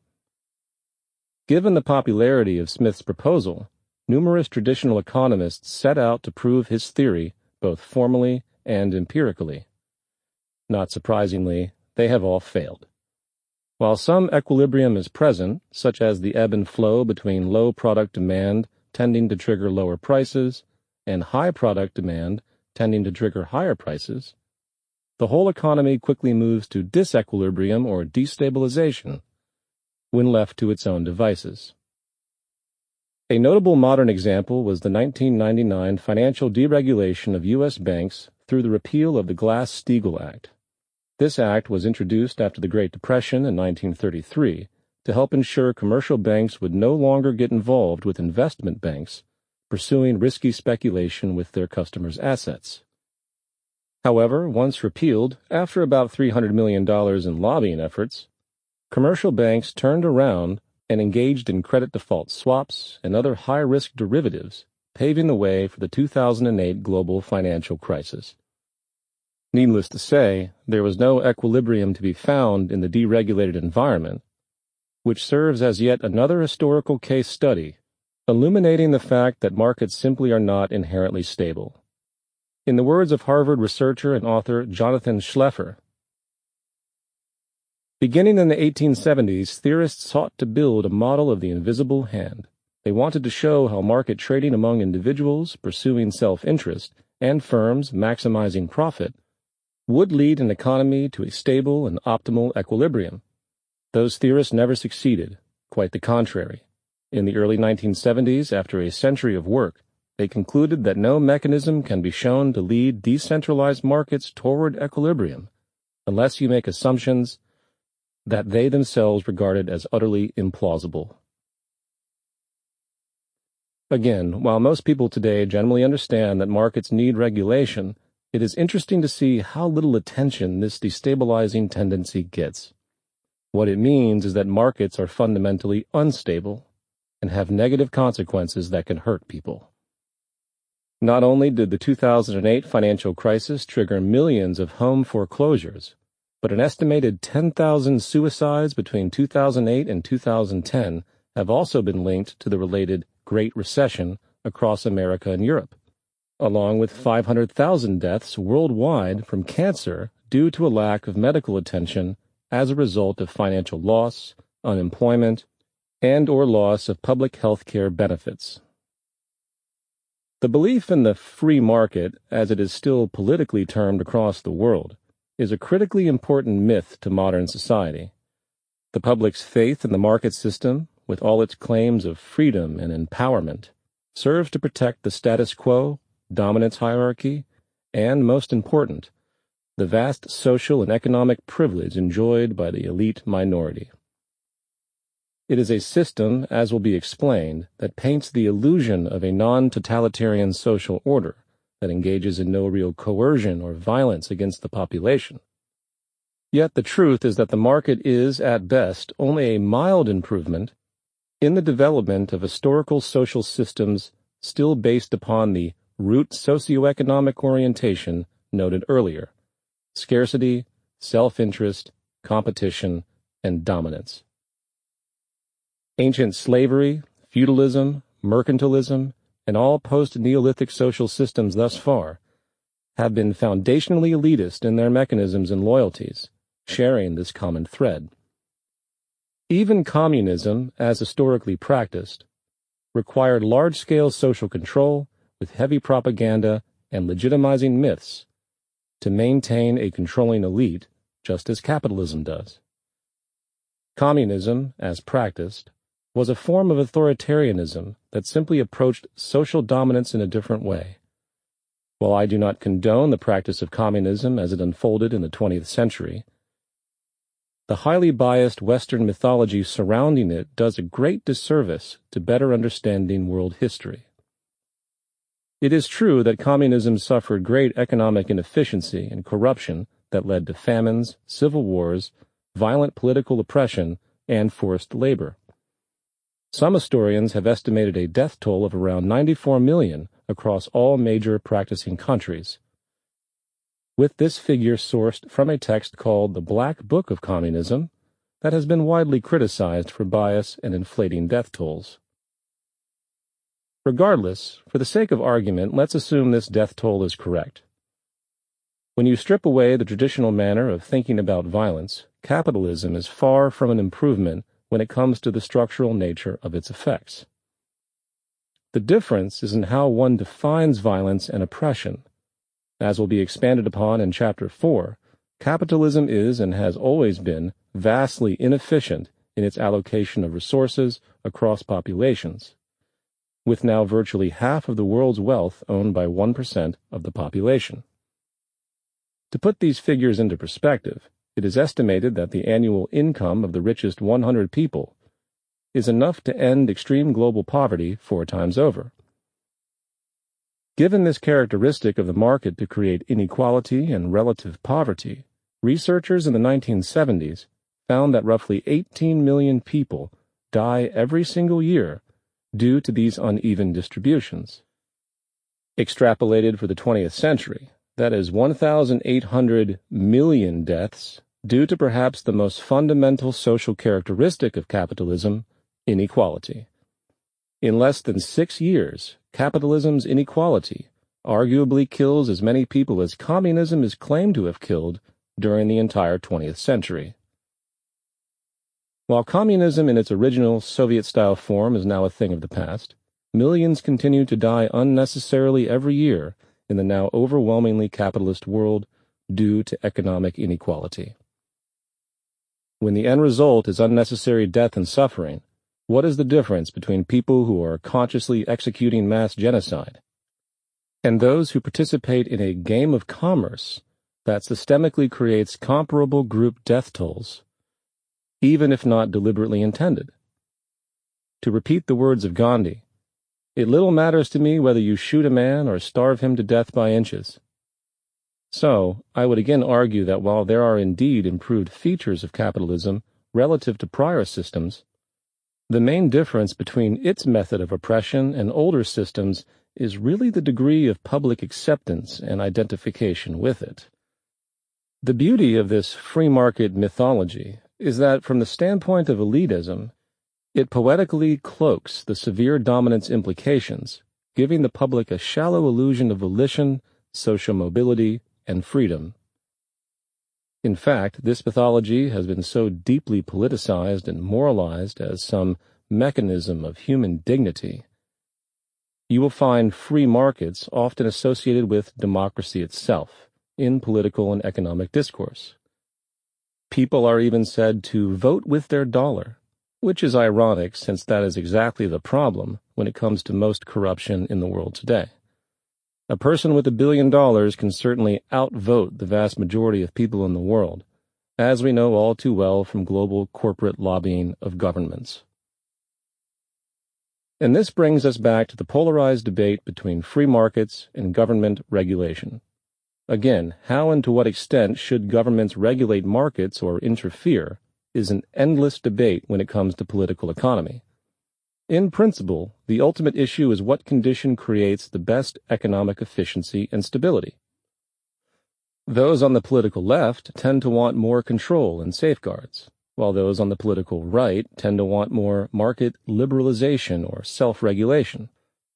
Given the popularity of Smith's proposal, numerous traditional economists set out to prove his theory both formally and empirically. Not surprisingly, they have all failed. While some equilibrium is present, such as the ebb and flow between low product demand tending to trigger lower prices and high product demand tending to trigger higher prices, the whole economy quickly moves to disequilibrium or destabilization when left to its own devices. A notable modern example was the nineteen ninety-nine financial deregulation of U S banks through the repeal of the Glass-Steagall Act. This act was introduced after the Great Depression in nineteen thirty-three to help ensure commercial banks would no longer get involved with investment banks pursuing risky speculation with their customers' assets. However, once repealed, after about three hundred million dollars in lobbying efforts, commercial banks turned around and engaged in credit default swaps and other high-risk derivatives, paving the way for the two thousand eight global financial crisis. Needless to say, there was no equilibrium to be found in the deregulated environment, which serves as yet another historical case study, illuminating the fact that markets simply are not inherently stable. In the words of Harvard researcher and author Jonathan Schleffer, beginning in the eighteen seventies, theorists sought to build a model of the invisible hand. They wanted to show how market trading among individuals pursuing self-interest and firms maximizing profit would lead an economy to a stable and optimal equilibrium. Those theorists never succeeded, quite the contrary. In the early nineteen seventies, after a century of work, they concluded that no mechanism can be shown to lead decentralized markets toward equilibrium unless you make assumptions that they themselves regarded as utterly implausible. Again, while most people today generally understand that markets need regulation, it is interesting to see how little attention this destabilizing tendency gets. What it means is that markets are fundamentally unstable and have negative consequences that can hurt people. Not only did the two thousand eight financial crisis trigger millions of home foreclosures, but an estimated ten thousand suicides between two thousand eight and two thousand ten have also been linked to the related Great Recession across America and Europe, along with five hundred thousand deaths worldwide from cancer due to a lack of medical attention as a result of financial loss, unemployment, and or loss of public health care benefits. The belief in the free market, as it is still politically termed across the world, is a critically important myth to modern society. The public's faith in the market system, with all its claims of freedom and empowerment, serves to protect the status quo, dominance hierarchy, and, most important, the vast social and economic privilege enjoyed by the elite minority. It is a system, as will be explained, that paints the illusion of a non-totalitarian social order that engages in no real coercion or violence against the population. Yet the truth is that the market is, at best, only a mild improvement in the development of historical social systems still based upon the root socioeconomic orientation noted earlier: scarcity, self-interest, competition, and dominance. Ancient slavery, feudalism, mercantilism, and all post-Neolithic social systems thus far have been foundationally elitist in their mechanisms and loyalties, sharing this common thread. Even communism, as historically practiced, required large-scale social control with heavy propaganda and legitimizing myths to maintain a controlling elite, just as capitalism does. Communism, as practiced, was a form of authoritarianism that simply approached social dominance in a different way. While I do not condone the practice of communism as it unfolded in the twentieth century, the highly biased Western mythology surrounding it does a great disservice to better understanding world history. It is true that communism suffered great economic inefficiency and corruption that led to famines, civil wars, violent political oppression, and forced labor. Some historians have estimated a death toll of around ninety-four million across all major practicing countries, with this figure sourced from a text called the Black Book of Communism that has been widely criticized for bias and inflating death tolls. Regardless, for the sake of argument, let's assume this death toll is correct. When you strip away the traditional manner of thinking about violence, capitalism is far from an improvement when it comes to the structural nature of its effects. The difference is in how one defines violence and oppression. As will be expanded upon in Chapter four, capitalism is and has always been vastly inefficient in its allocation of resources across populations, with now virtually half of the world's wealth owned by one percent of the population. To put these figures into perspective, it is estimated that the annual income of the richest one hundred people is enough to end extreme global poverty four times over. Given this characteristic of the market to create inequality and relative poverty, researchers in the nineteen seventies found that roughly eighteen million people die every single year due to these uneven distributions. Extrapolated for the twentieth century, that is one thousand eight hundred million deaths due to perhaps the most fundamental social characteristic of capitalism, inequality. In less than six years, capitalism's inequality arguably kills as many people as communism is claimed to have killed during the entire twentieth century. While communism in its original Soviet-style form is now a thing of the past, millions continue to die unnecessarily every year in the now overwhelmingly capitalist world due to economic inequality. When the end result is unnecessary death and suffering, what is the difference between people who are consciously executing mass genocide and those who participate in a game of commerce that systemically creates comparable group death tolls, even if not deliberately intended? To repeat the words of Gandhi, "It little matters to me whether you shoot a man or starve him to death by inches." So, I would again argue that while there are indeed improved features of capitalism relative to prior systems, the main difference between its method of oppression and older systems is really the degree of public acceptance and identification with it. The beauty of this free market mythology is that from the standpoint of elitism, it poetically cloaks the severe dominance implications, giving the public a shallow illusion of volition, social mobility, and freedom. In fact, this mythology has been so deeply politicized and moralized as some mechanism of human dignity. You will find free markets often associated with democracy itself in political and economic discourse. People are even said to vote with their dollar, which is ironic since that is exactly the problem when it comes to most corruption in the world today. A person with a billion dollars can certainly outvote the vast majority of people in the world, as we know all too well from global corporate lobbying of governments. And this brings us back to the polarized debate between free markets and government regulation. Again, how and to what extent should governments regulate markets or interfere is an endless debate when it comes to political economy. In principle, the ultimate issue is what condition creates the best economic efficiency and stability. Those on the political left tend to want more control and safeguards, while those on the political right tend to want more market liberalization or self-regulation.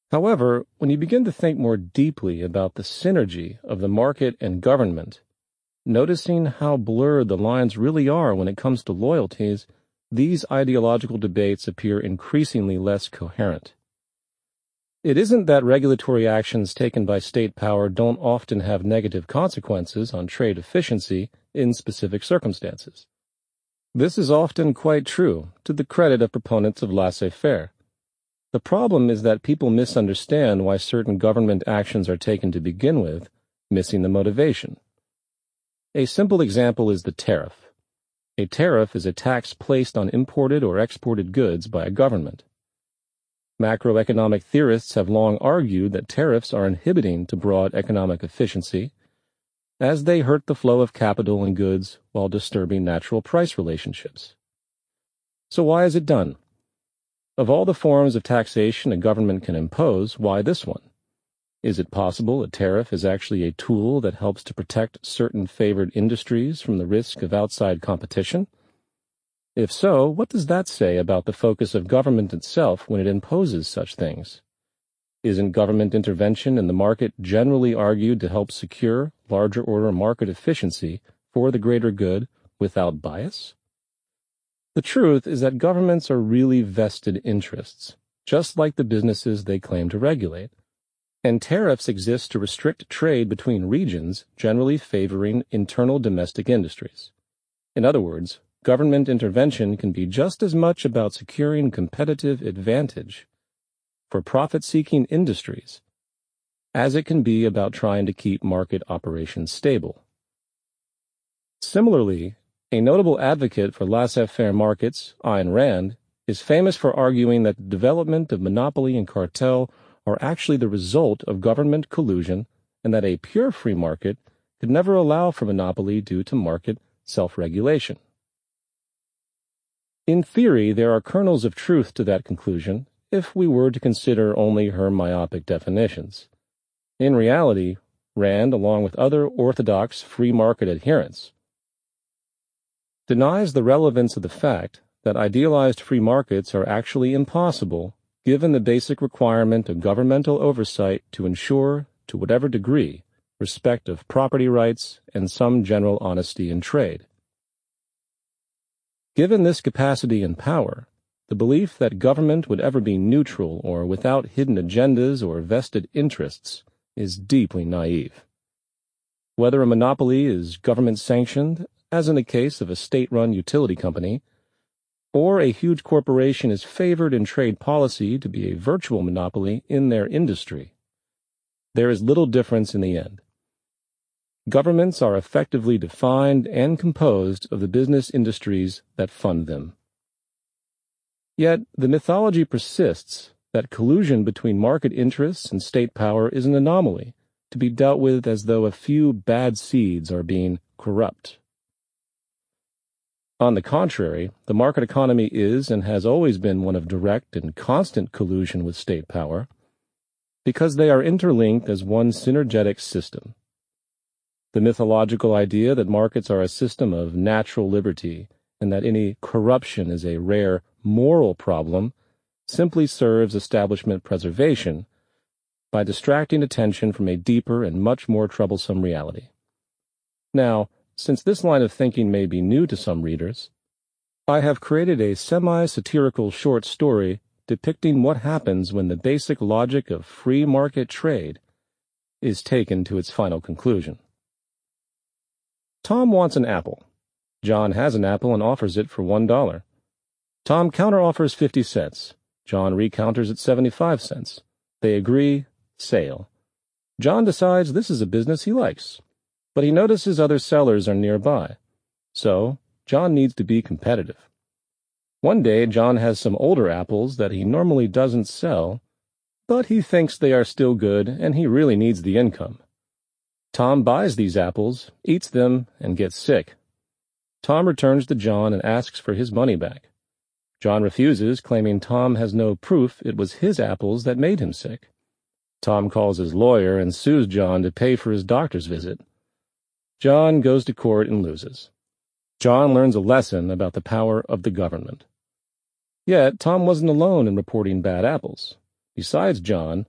However, when you begin to think more deeply about the synergy of the market and government, noticing how blurred the lines really are when it comes to loyalties, these ideological debates appear increasingly less coherent. It isn't that regulatory actions taken by state power don't often have negative consequences on trade efficiency in specific circumstances. This is often quite true, to the credit of proponents of laissez-faire. The problem is that people misunderstand why certain government actions are taken to begin with, missing the motivation. A simple example is the tariff. A tariff is a tax placed on imported or exported goods by a government. Macroeconomic theorists have long argued that tariffs are inhibiting to broad economic efficiency, as they hurt the flow of capital and goods while disturbing natural price relationships. So why is it done? Of all the forms of taxation a government can impose, why this one? Is it possible a tariff is actually a tool that helps to protect certain favored industries from the risk of outside competition? If so, what does that say about the focus of government itself when it imposes such things? Isn't government intervention in the market generally argued to help secure larger order market efficiency for the greater good without bias? The truth is that governments are really vested interests, just like the businesses they claim to regulate. And tariffs exist to restrict trade between regions, generally favoring internal domestic industries. In other words, government intervention can be just as much about securing competitive advantage for profit-seeking industries as it can be about trying to keep market operations stable. Similarly, a notable advocate for laissez-faire markets, Ayn Rand, is famous for arguing that the development of monopoly and cartel are actually the result of government collusion and that a pure free market could never allow for monopoly due to market self-regulation. In theory, there are kernels of truth to that conclusion if we were to consider only her myopic definitions. In reality, Rand, along with other orthodox free market adherents, denies the relevance of the fact that idealized free markets are actually impossible given the basic requirement of governmental oversight to ensure, to whatever degree, respect of property rights and some general honesty in trade. Given this capacity and power, the belief that government would ever be neutral or without hidden agendas or vested interests is deeply naive. Whether a monopoly is government-sanctioned, as in the case of a state-run utility company, or a huge corporation is favored in trade policy to be a virtual monopoly in their industry, there is little difference in the end. Governments are effectively defined and composed of the business industries that fund them. Yet, the mythology persists that collusion between market interests and state power is an anomaly, to be dealt with as though a few bad seeds are being corrupt. On the contrary, the market economy is and has always been one of direct and constant collusion with state power, because they are interlinked as one synergetic system. The mythological idea that markets are a system of natural liberty and that any corruption is a rare moral problem simply serves establishment preservation by distracting attention from a deeper and much more troublesome reality. Now, since this line of thinking may be new to some readers, I have created a semi-satirical short story depicting what happens when the basic logic of free market trade is taken to its final conclusion. Tom wants an apple. John has an apple and offers it for one dollar. Tom counteroffers fifty cents. John recounters at seventy-five cents. They agree, sale. John decides this is a business he likes, but he notices other sellers are nearby. So, John needs to be competitive. One day, John has some older apples that he normally doesn't sell, but he thinks they are still good and he really needs the income. Tom buys these apples, eats them, and gets sick. Tom returns to John and asks for his money back. John refuses, claiming Tom has no proof it was his apples that made him sick. Tom calls his lawyer and sues John to pay for his doctor's visit. John goes to court and loses. John learns a lesson about the power of the government. Yet, Tom wasn't alone in reporting bad apples. Besides John,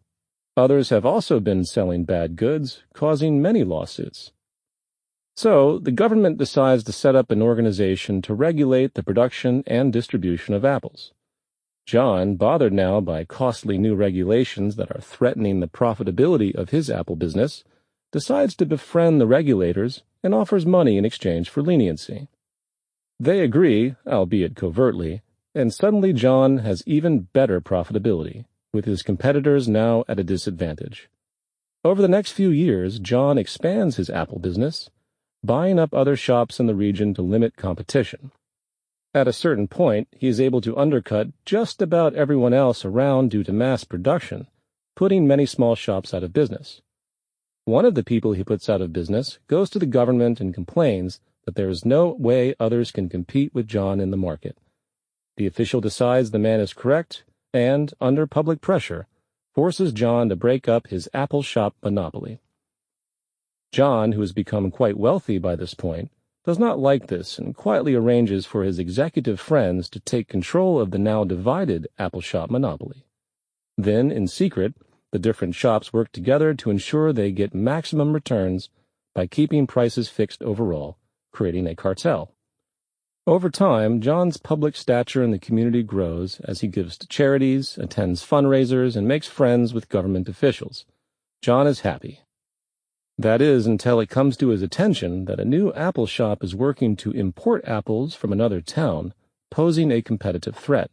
Others have also been selling bad goods, causing many lawsuits. So, the government decides to set up an organization to regulate the production and distribution of apples. John, bothered now by costly new regulations that are threatening the profitability of his apple business, decides to befriend the regulators and offers money in exchange for leniency. They agree, albeit covertly, and suddenly John has even better profitability, with his competitors now at a disadvantage. Over the next few years, John expands his apple business, buying up other shops in the region to limit competition. At a certain point, he is able to undercut just about everyone else around due to mass production, putting many small shops out of business. One of the people he puts out of business goes to the government and complains that there is no way others can compete with John in the market. The official decides the man is correct and, under public pressure, forces John to break up his apple shop monopoly. John, who has become quite wealthy by this point, does not like this and quietly arranges for his executive friends to take control of the now divided apple shop monopoly. Then, in secret, the different shops work together to ensure they get maximum returns by keeping prices fixed overall, creating a cartel. Over time, John's public stature in the community grows as he gives to charities, attends fundraisers, and makes friends with government officials. John is happy. That is, until it comes to his attention that a new apple shop is working to import apples from another town, posing a competitive threat.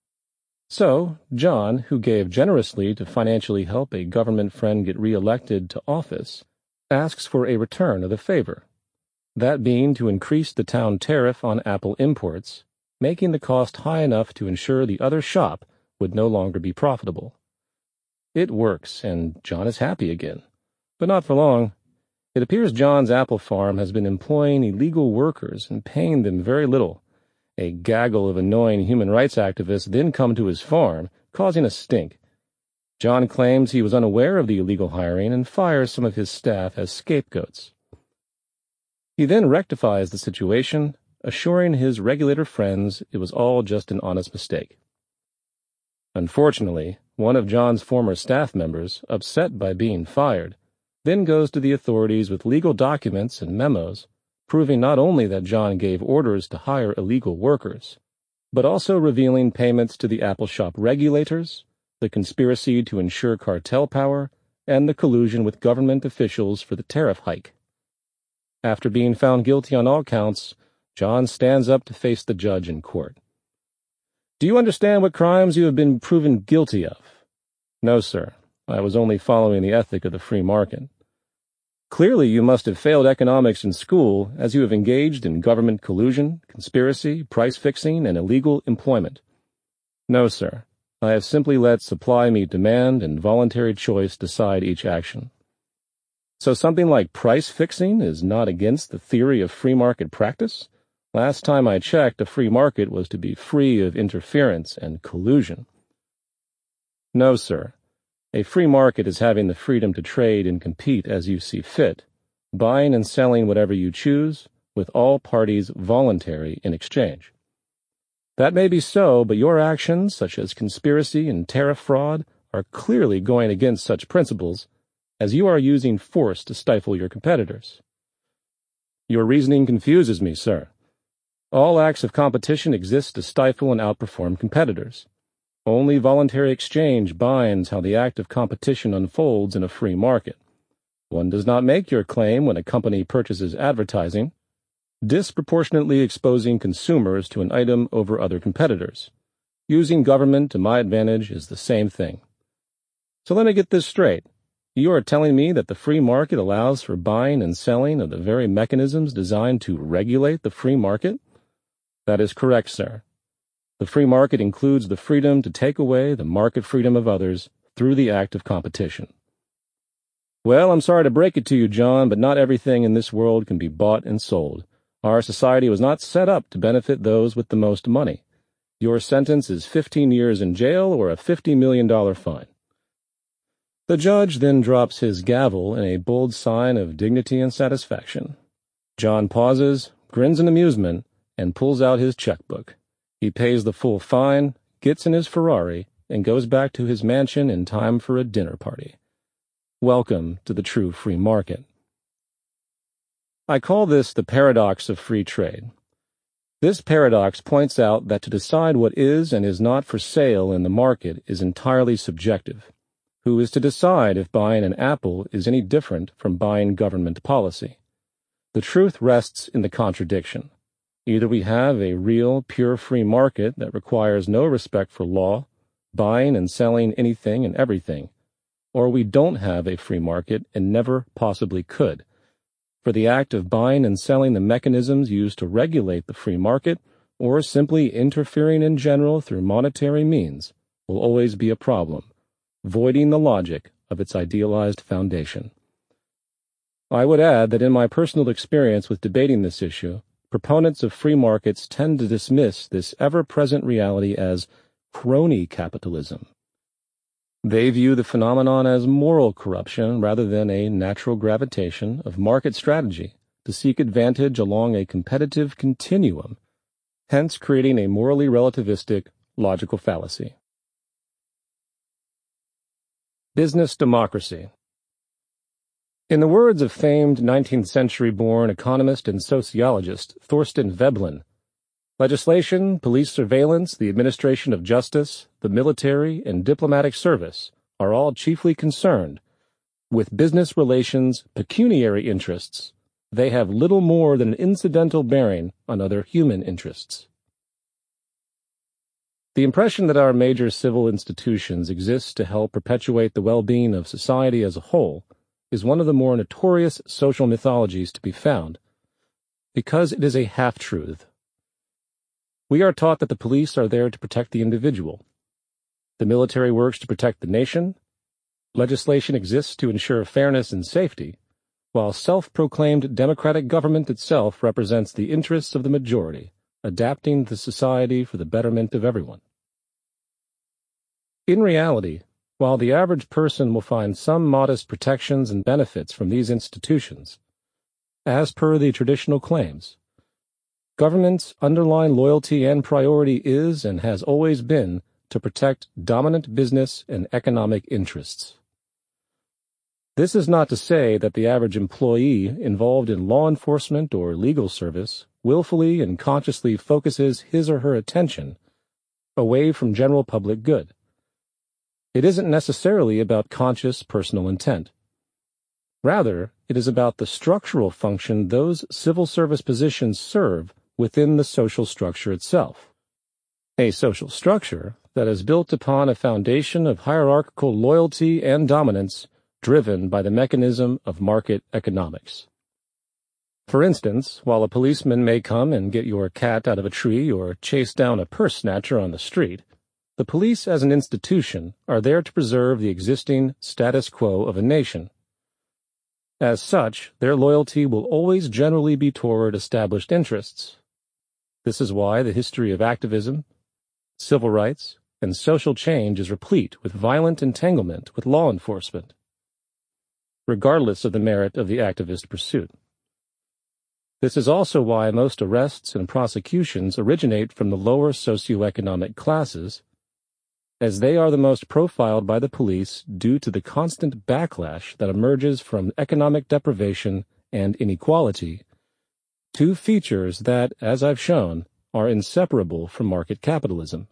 So, John, who gave generously to financially help a government friend get re-elected to office, asks for a return of the favor, that being to increase the town tariff on apple imports, making the cost high enough to ensure the other shop would no longer be profitable. It works, and John is happy again. But not for long. It appears John's apple farm has been employing illegal workers and paying them very little. A gaggle of annoying human rights activists then come to his farm, causing a stink. John claims he was unaware of the illegal hiring and fires some of his staff as scapegoats. He then rectifies the situation, assuring his regulator friends it was all just an honest mistake. Unfortunately, one of John's former staff members, upset by being fired, then goes to the authorities with legal documents and memos, proving not only that John gave orders to hire illegal workers, but also revealing payments to the apple shop regulators, the conspiracy to ensure cartel power, and the collusion with government officials for the tariff hike. After being found guilty on all counts, John stands up to face the judge in court. "Do you understand what crimes you have been proven guilty of?" "No, sir. I was only following the ethic of the free market." "Clearly you must have failed economics in school, as you have engaged in government collusion, conspiracy, price-fixing, and illegal employment." "No, sir. I have simply let supply meet demand and voluntary choice decide each action." "So something like price-fixing is not against the theory of free market practice? Last time I checked, a free market was to be free of interference and collusion." "No, sir. A free market is having the freedom to trade and compete as you see fit, buying and selling whatever you choose, with all parties voluntary in exchange." "That may be so, but your actions, such as conspiracy and tariff fraud, are clearly going against such principles, as you are using force to stifle your competitors." "Your reasoning confuses me, sir. All acts of competition exist to stifle and outperform competitors. Only voluntary exchange binds how the act of competition unfolds in a free market. One does not make your claim when a company purchases advertising, disproportionately exposing consumers to an item over other competitors. Using government to my advantage is the same thing. So let me get this straight. You are telling me that the free market allows for buying and selling of the very mechanisms designed to regulate the free market?" "That is correct, sir. The free market includes the freedom to take away the market freedom of others through the act of competition." "Well, I'm sorry to break it to you, John, but not everything in this world can be bought and sold. Our society was not set up to benefit those with the most money. Your sentence is fifteen years in jail or a fifty million dollars fine." The judge then drops his gavel in a bold sign of dignity and satisfaction. John pauses, grins in amusement, and pulls out his checkbook. He pays the full fine, gets in his Ferrari, and goes back to his mansion in time for a dinner party. Welcome to the true free market. I call this the paradox of free trade. This paradox points out that to decide what is and is not for sale in the market is entirely subjective. Who is to decide if buying an apple is any different from buying government policy? The truth rests in the contradiction. Either we have a real, pure free market that requires no respect for law, buying and selling anything and everything, or we don't have a free market and never possibly could. For the act of buying and selling the mechanisms used to regulate the free market, or simply interfering in general through monetary means, will always be a problem, voiding the logic of its idealized foundation. I would add that in my personal experience with debating this issue, proponents of free markets tend to dismiss this ever-present reality as crony capitalism. They view the phenomenon as moral corruption rather than a natural gravitation of market strategy to seek advantage along a competitive continuum, hence creating a morally relativistic logical fallacy. Business democracy. In the words of famed nineteenth century-born economist and sociologist Thorstein Veblen, legislation, police surveillance, the administration of justice, the military, and diplomatic service are all chiefly concerned with business relations' pecuniary interests. They have little more than an incidental bearing on other human interests. The impression that our major civil institutions exist to help perpetuate the well-being of society as a whole is one of the more notorious social mythologies to be found, because it is a half-truth. We are taught that the police are there to protect the individual. The military works to protect the nation. Legislation exists to ensure fairness and safety, while self-proclaimed democratic government itself represents the interests of the majority, adapting the society for the betterment of everyone. In reality, while the average person will find some modest protections and benefits from these institutions, as per the traditional claims, government's underlying loyalty and priority is and has always been to protect dominant business and economic interests. This is not to say that the average employee involved in law enforcement or legal service willfully and consciously focuses his or her attention away from general public good. It isn't necessarily about conscious personal intent. Rather, it is about the structural function those civil service positions serve within the social structure itself. A social structure that is built upon a foundation of hierarchical loyalty and dominance driven by the mechanism of market economics. For instance, while a policeman may come and get your cat out of a tree or chase down a purse snatcher on the street, the police as an institution are there to preserve the existing status quo of a nation. As such, their loyalty will always generally be toward established interests. This is why the history of activism, civil rights, and social change is replete with violent entanglement with law enforcement, regardless of the merit of the activist pursuit. This is also why most arrests and prosecutions originate from the lower socioeconomic classes, as they are the most profiled by the police due to the constant backlash that emerges from economic deprivation and inequality, two features that, as I've shown, are inseparable from market capitalism.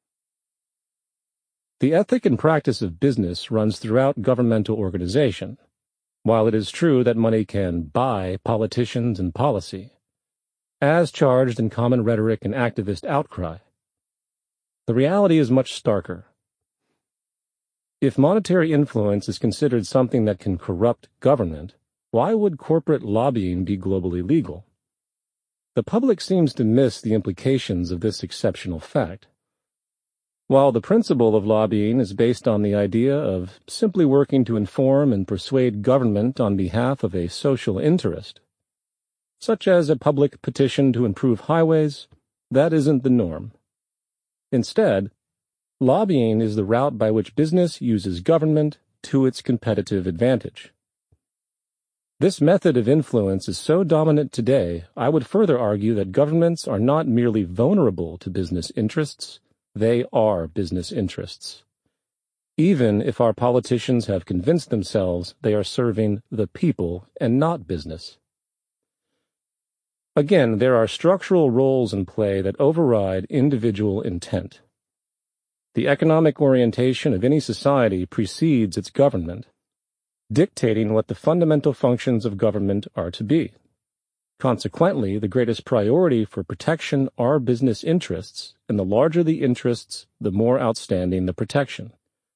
The ethic and practice of business runs throughout governmental organization. While it is true that money can buy politicians and policy, as charged in common rhetoric and activist outcry, the reality is much starker. If monetary influence is considered something that can corrupt government, why would corporate lobbying be globally legal? The public seems to miss the implications of this exceptional fact. While the principle of lobbying is based on the idea of simply working to inform and persuade government on behalf of a social interest, such as a public petition to improve highways, that isn't the norm. Instead, lobbying is the route by which business uses government to its competitive advantage. This method of influence is so dominant today, I would further argue that governments are not merely vulnerable to business interests, they are business interests. even if our politicians have convinced themselves they are serving the people and not business. Again, there are structural roles in play that override individual intent. The economic orientation of any society precedes its government, dictating what the fundamental functions of government are to be. Consequently, the greatest priority for protection are business interests, and the larger the interests, the more outstanding the protection.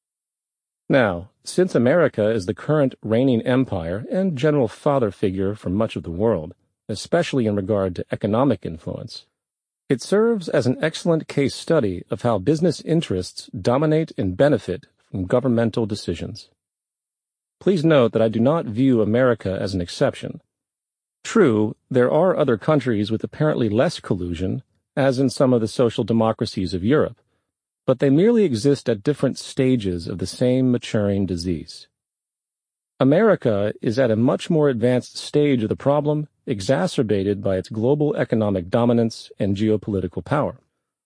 Now, since America is the current reigning empire and general father figure for much of the world, especially in regard to economic influence, it serves as an excellent case study of how business interests dominate and benefit from governmental decisions. Please note that I do not view America as an exception. True, there are other countries with apparently less collusion, as in some of the social democracies of Europe, but they merely exist at different stages of the same maturing disease. America is at a much more advanced stage of the problem, exacerbated by its global economic dominance and geopolitical power.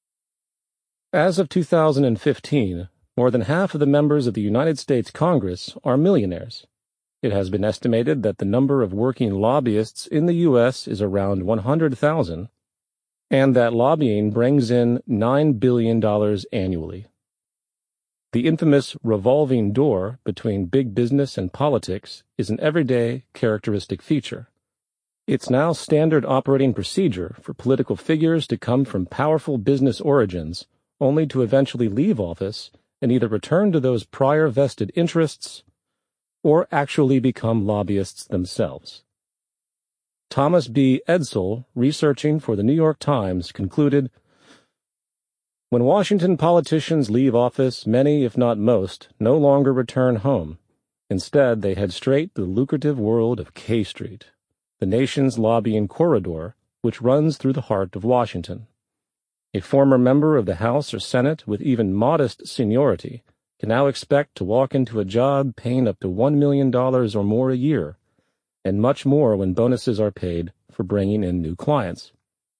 As of two thousand fifteen, more than half of the members of the United States Congress are millionaires. It has been estimated that the number of working lobbyists in the U S is around one hundred thousand, and that lobbying brings in nine billion dollars annually. The infamous revolving door between big business and politics is an everyday characteristic feature. It's now standard operating procedure for political figures to come from powerful business origins, only to eventually leave office and either return to those prior vested interests or actually become lobbyists themselves. Thomas B. Edsall, researching for the New York Times, concluded, "When Washington politicians leave office, many, if not most, no longer return home. Instead, they head straight to the lucrative world of K Street, the nation's lobbying corridor, which runs through the heart of Washington. A former member of the House or Senate with even modest seniority can now expect to walk into a job paying up to one million dollars or more a year, and much more when bonuses are paid for bringing in new clients."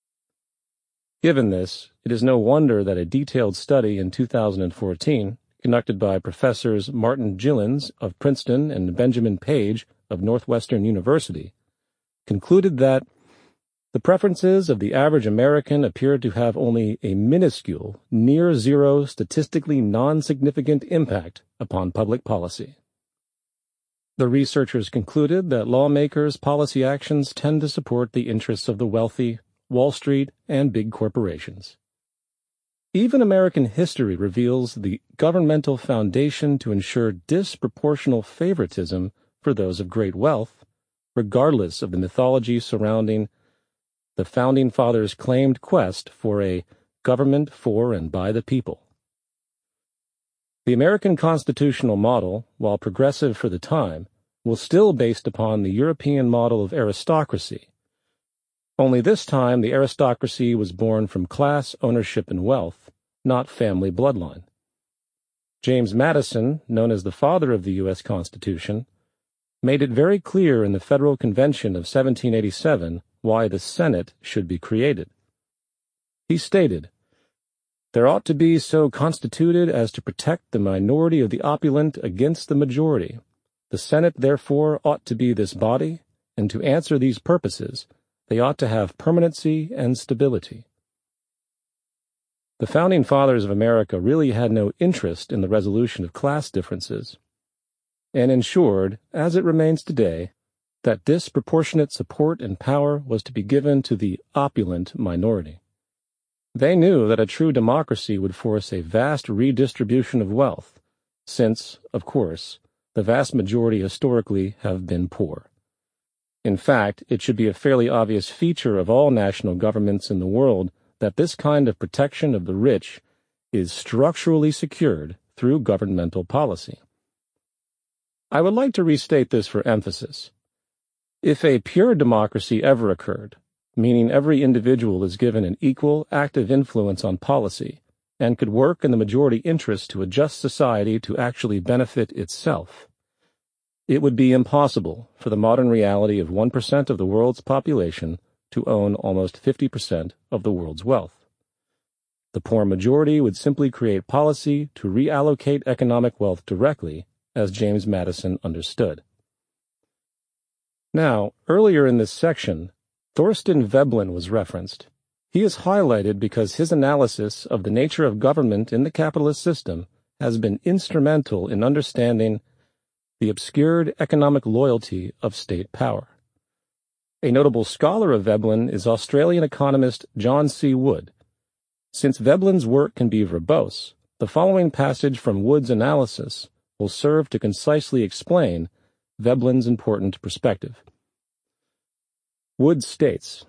Given this, it is no wonder that a detailed study in two thousand fourteen, conducted by Professors Martin Gilens of Princeton and Benjamin Page of Northwestern University, concluded that the preferences of the average American appear to have only a minuscule, near-zero, statistically non-significant impact upon public policy. The researchers concluded that lawmakers' policy actions tend to support the interests of the wealthy, Wall Street, and big corporations. Even American history reveals the governmental foundation to ensure disproportional favoritism for those of great wealth, regardless of the mythology surrounding the Founding Fathers' claimed quest for a government for and by the people. The American constitutional model, while progressive for the time, was still based upon the European model of aristocracy. Only this time the aristocracy was born from class, ownership, and wealth, not family bloodline. James Madison, known as the father of the U S Constitution, made it very clear in the Federal Convention of seventeen eighty-seven why the Senate should be created. He stated, "There ought to be so constituted as to protect the minority of the opulent against the majority. The Senate, therefore, ought to be this body, and to answer these purposes, they ought to have permanency and stability." The Founding Fathers of America really had no interest in the resolution of class differences, and ensured, as it remains today, that disproportionate support and power was to be given to the opulent minority. They knew that a true democracy would force a vast redistribution of wealth, since, of course, the vast majority historically have been poor. In fact, it should be a fairly obvious feature of all national governments in the world that this kind of protection of the rich is structurally secured through governmental policy. I would like to restate this for emphasis. If a pure democracy ever occurred, meaning every individual is given an equal, active influence on policy, and could work in the majority interest to adjust society to actually benefit itself, it would be impossible for the modern reality of one percent of the world's population to own almost fifty percent of the world's wealth. The poor majority would simply create policy to reallocate economic wealth directly, as James Madison understood. Now, earlier in this section, Thorstein Veblen was referenced. He is highlighted because his analysis of the nature of government in the capitalist system has been instrumental in understanding the obscured economic loyalty of state power. A notable scholar of Veblen is Australian economist John C. Wood. Since Veblen's work can be verbose, the following passage from Wood's analysis will serve to concisely explain Veblen's important perspective. Wood states,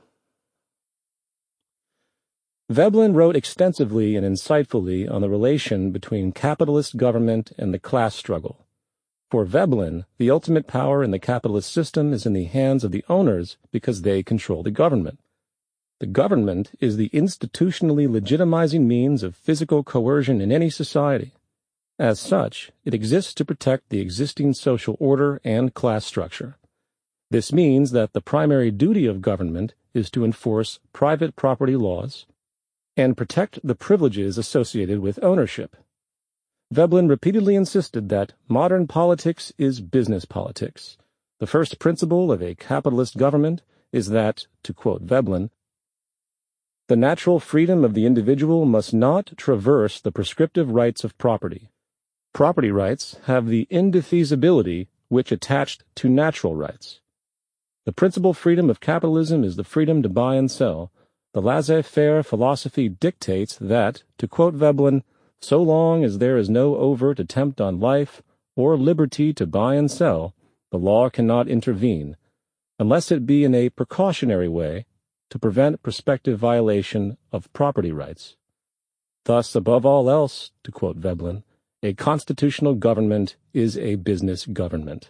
Veblen wrote extensively and insightfully on the relation between capitalist government and the class struggle. For Veblen, the ultimate power in the capitalist system is in the hands of the owners because they control the government. The government is the institutionally legitimizing means of physical coercion in any society. As such, it exists to protect the existing social order and class structure. This means that the primary duty of government is to enforce private property laws and protect the privileges associated with ownership. Veblen repeatedly insisted that modern politics is business politics. The first principle of a capitalist government is that, to quote Veblen, the natural freedom of the individual must not traverse the prescriptive rights of property. Property rights have the indefeasibility which attached to natural rights. The principal freedom of capitalism is the freedom to buy and sell. The laissez-faire philosophy dictates that, to quote Veblen, so long as there is no overt attempt on life or liberty to buy and sell, the law cannot intervene, unless it be in a precautionary way to prevent prospective violation of property rights. Thus, above all else, to quote Veblen, a constitutional government is a business government.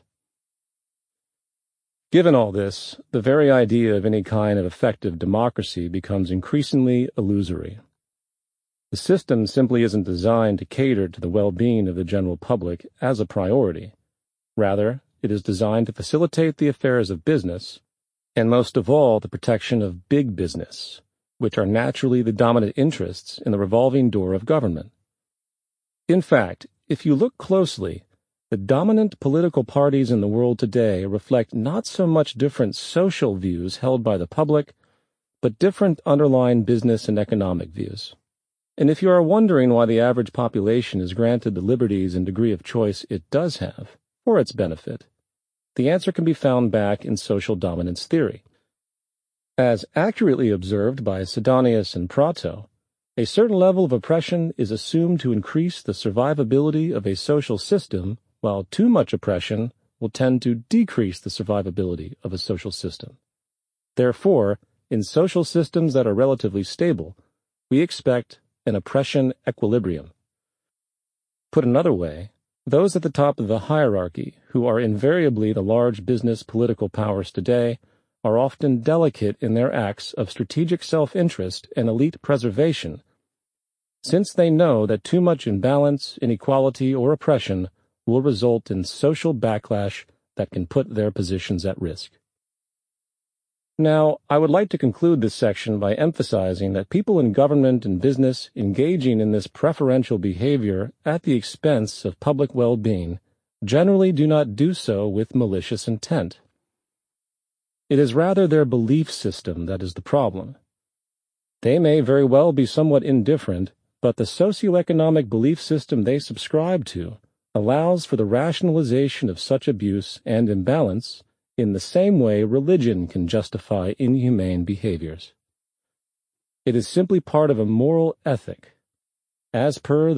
Given all this, the very idea of any kind of effective democracy becomes increasingly illusory. The system simply isn't designed to cater to the well-being of the general public as a priority. Rather, it is designed to facilitate the affairs of business, and most of all the protection of big business, which are naturally the dominant interests in the revolving door of government. In fact, if you look closely, the dominant political parties in the world today reflect not so much different social views held by the public, but different underlying business and economic views. And if you are wondering why the average population is granted the liberties and degree of choice it does have, for its benefit, the answer can be found back in social dominance theory. As accurately observed by Sidonius and Prato, a certain level of oppression is assumed to increase the survivability of a social system, while too much oppression will tend to decrease the survivability of a social system. Therefore, in social systems that are relatively stable, we expect an oppression equilibrium. Put another way, those at the top of the hierarchy, who are invariably the large business political powers today, are often delicate in their acts of strategic self-interest and elite preservation, since they know that too much imbalance, inequality, or oppression will result in social backlash that can put their positions at risk. Now, I would like to conclude this section by emphasizing that people in government and business engaging in this preferential behavior at the expense of public well-being generally do not do so with malicious intent. It is rather their belief system that is the problem. They may very well be somewhat indifferent, but the socioeconomic belief system they subscribe to allows for the rationalization of such abuse and imbalance in the same way religion can justify inhumane behaviors. It is simply part of a moral ethic, as per the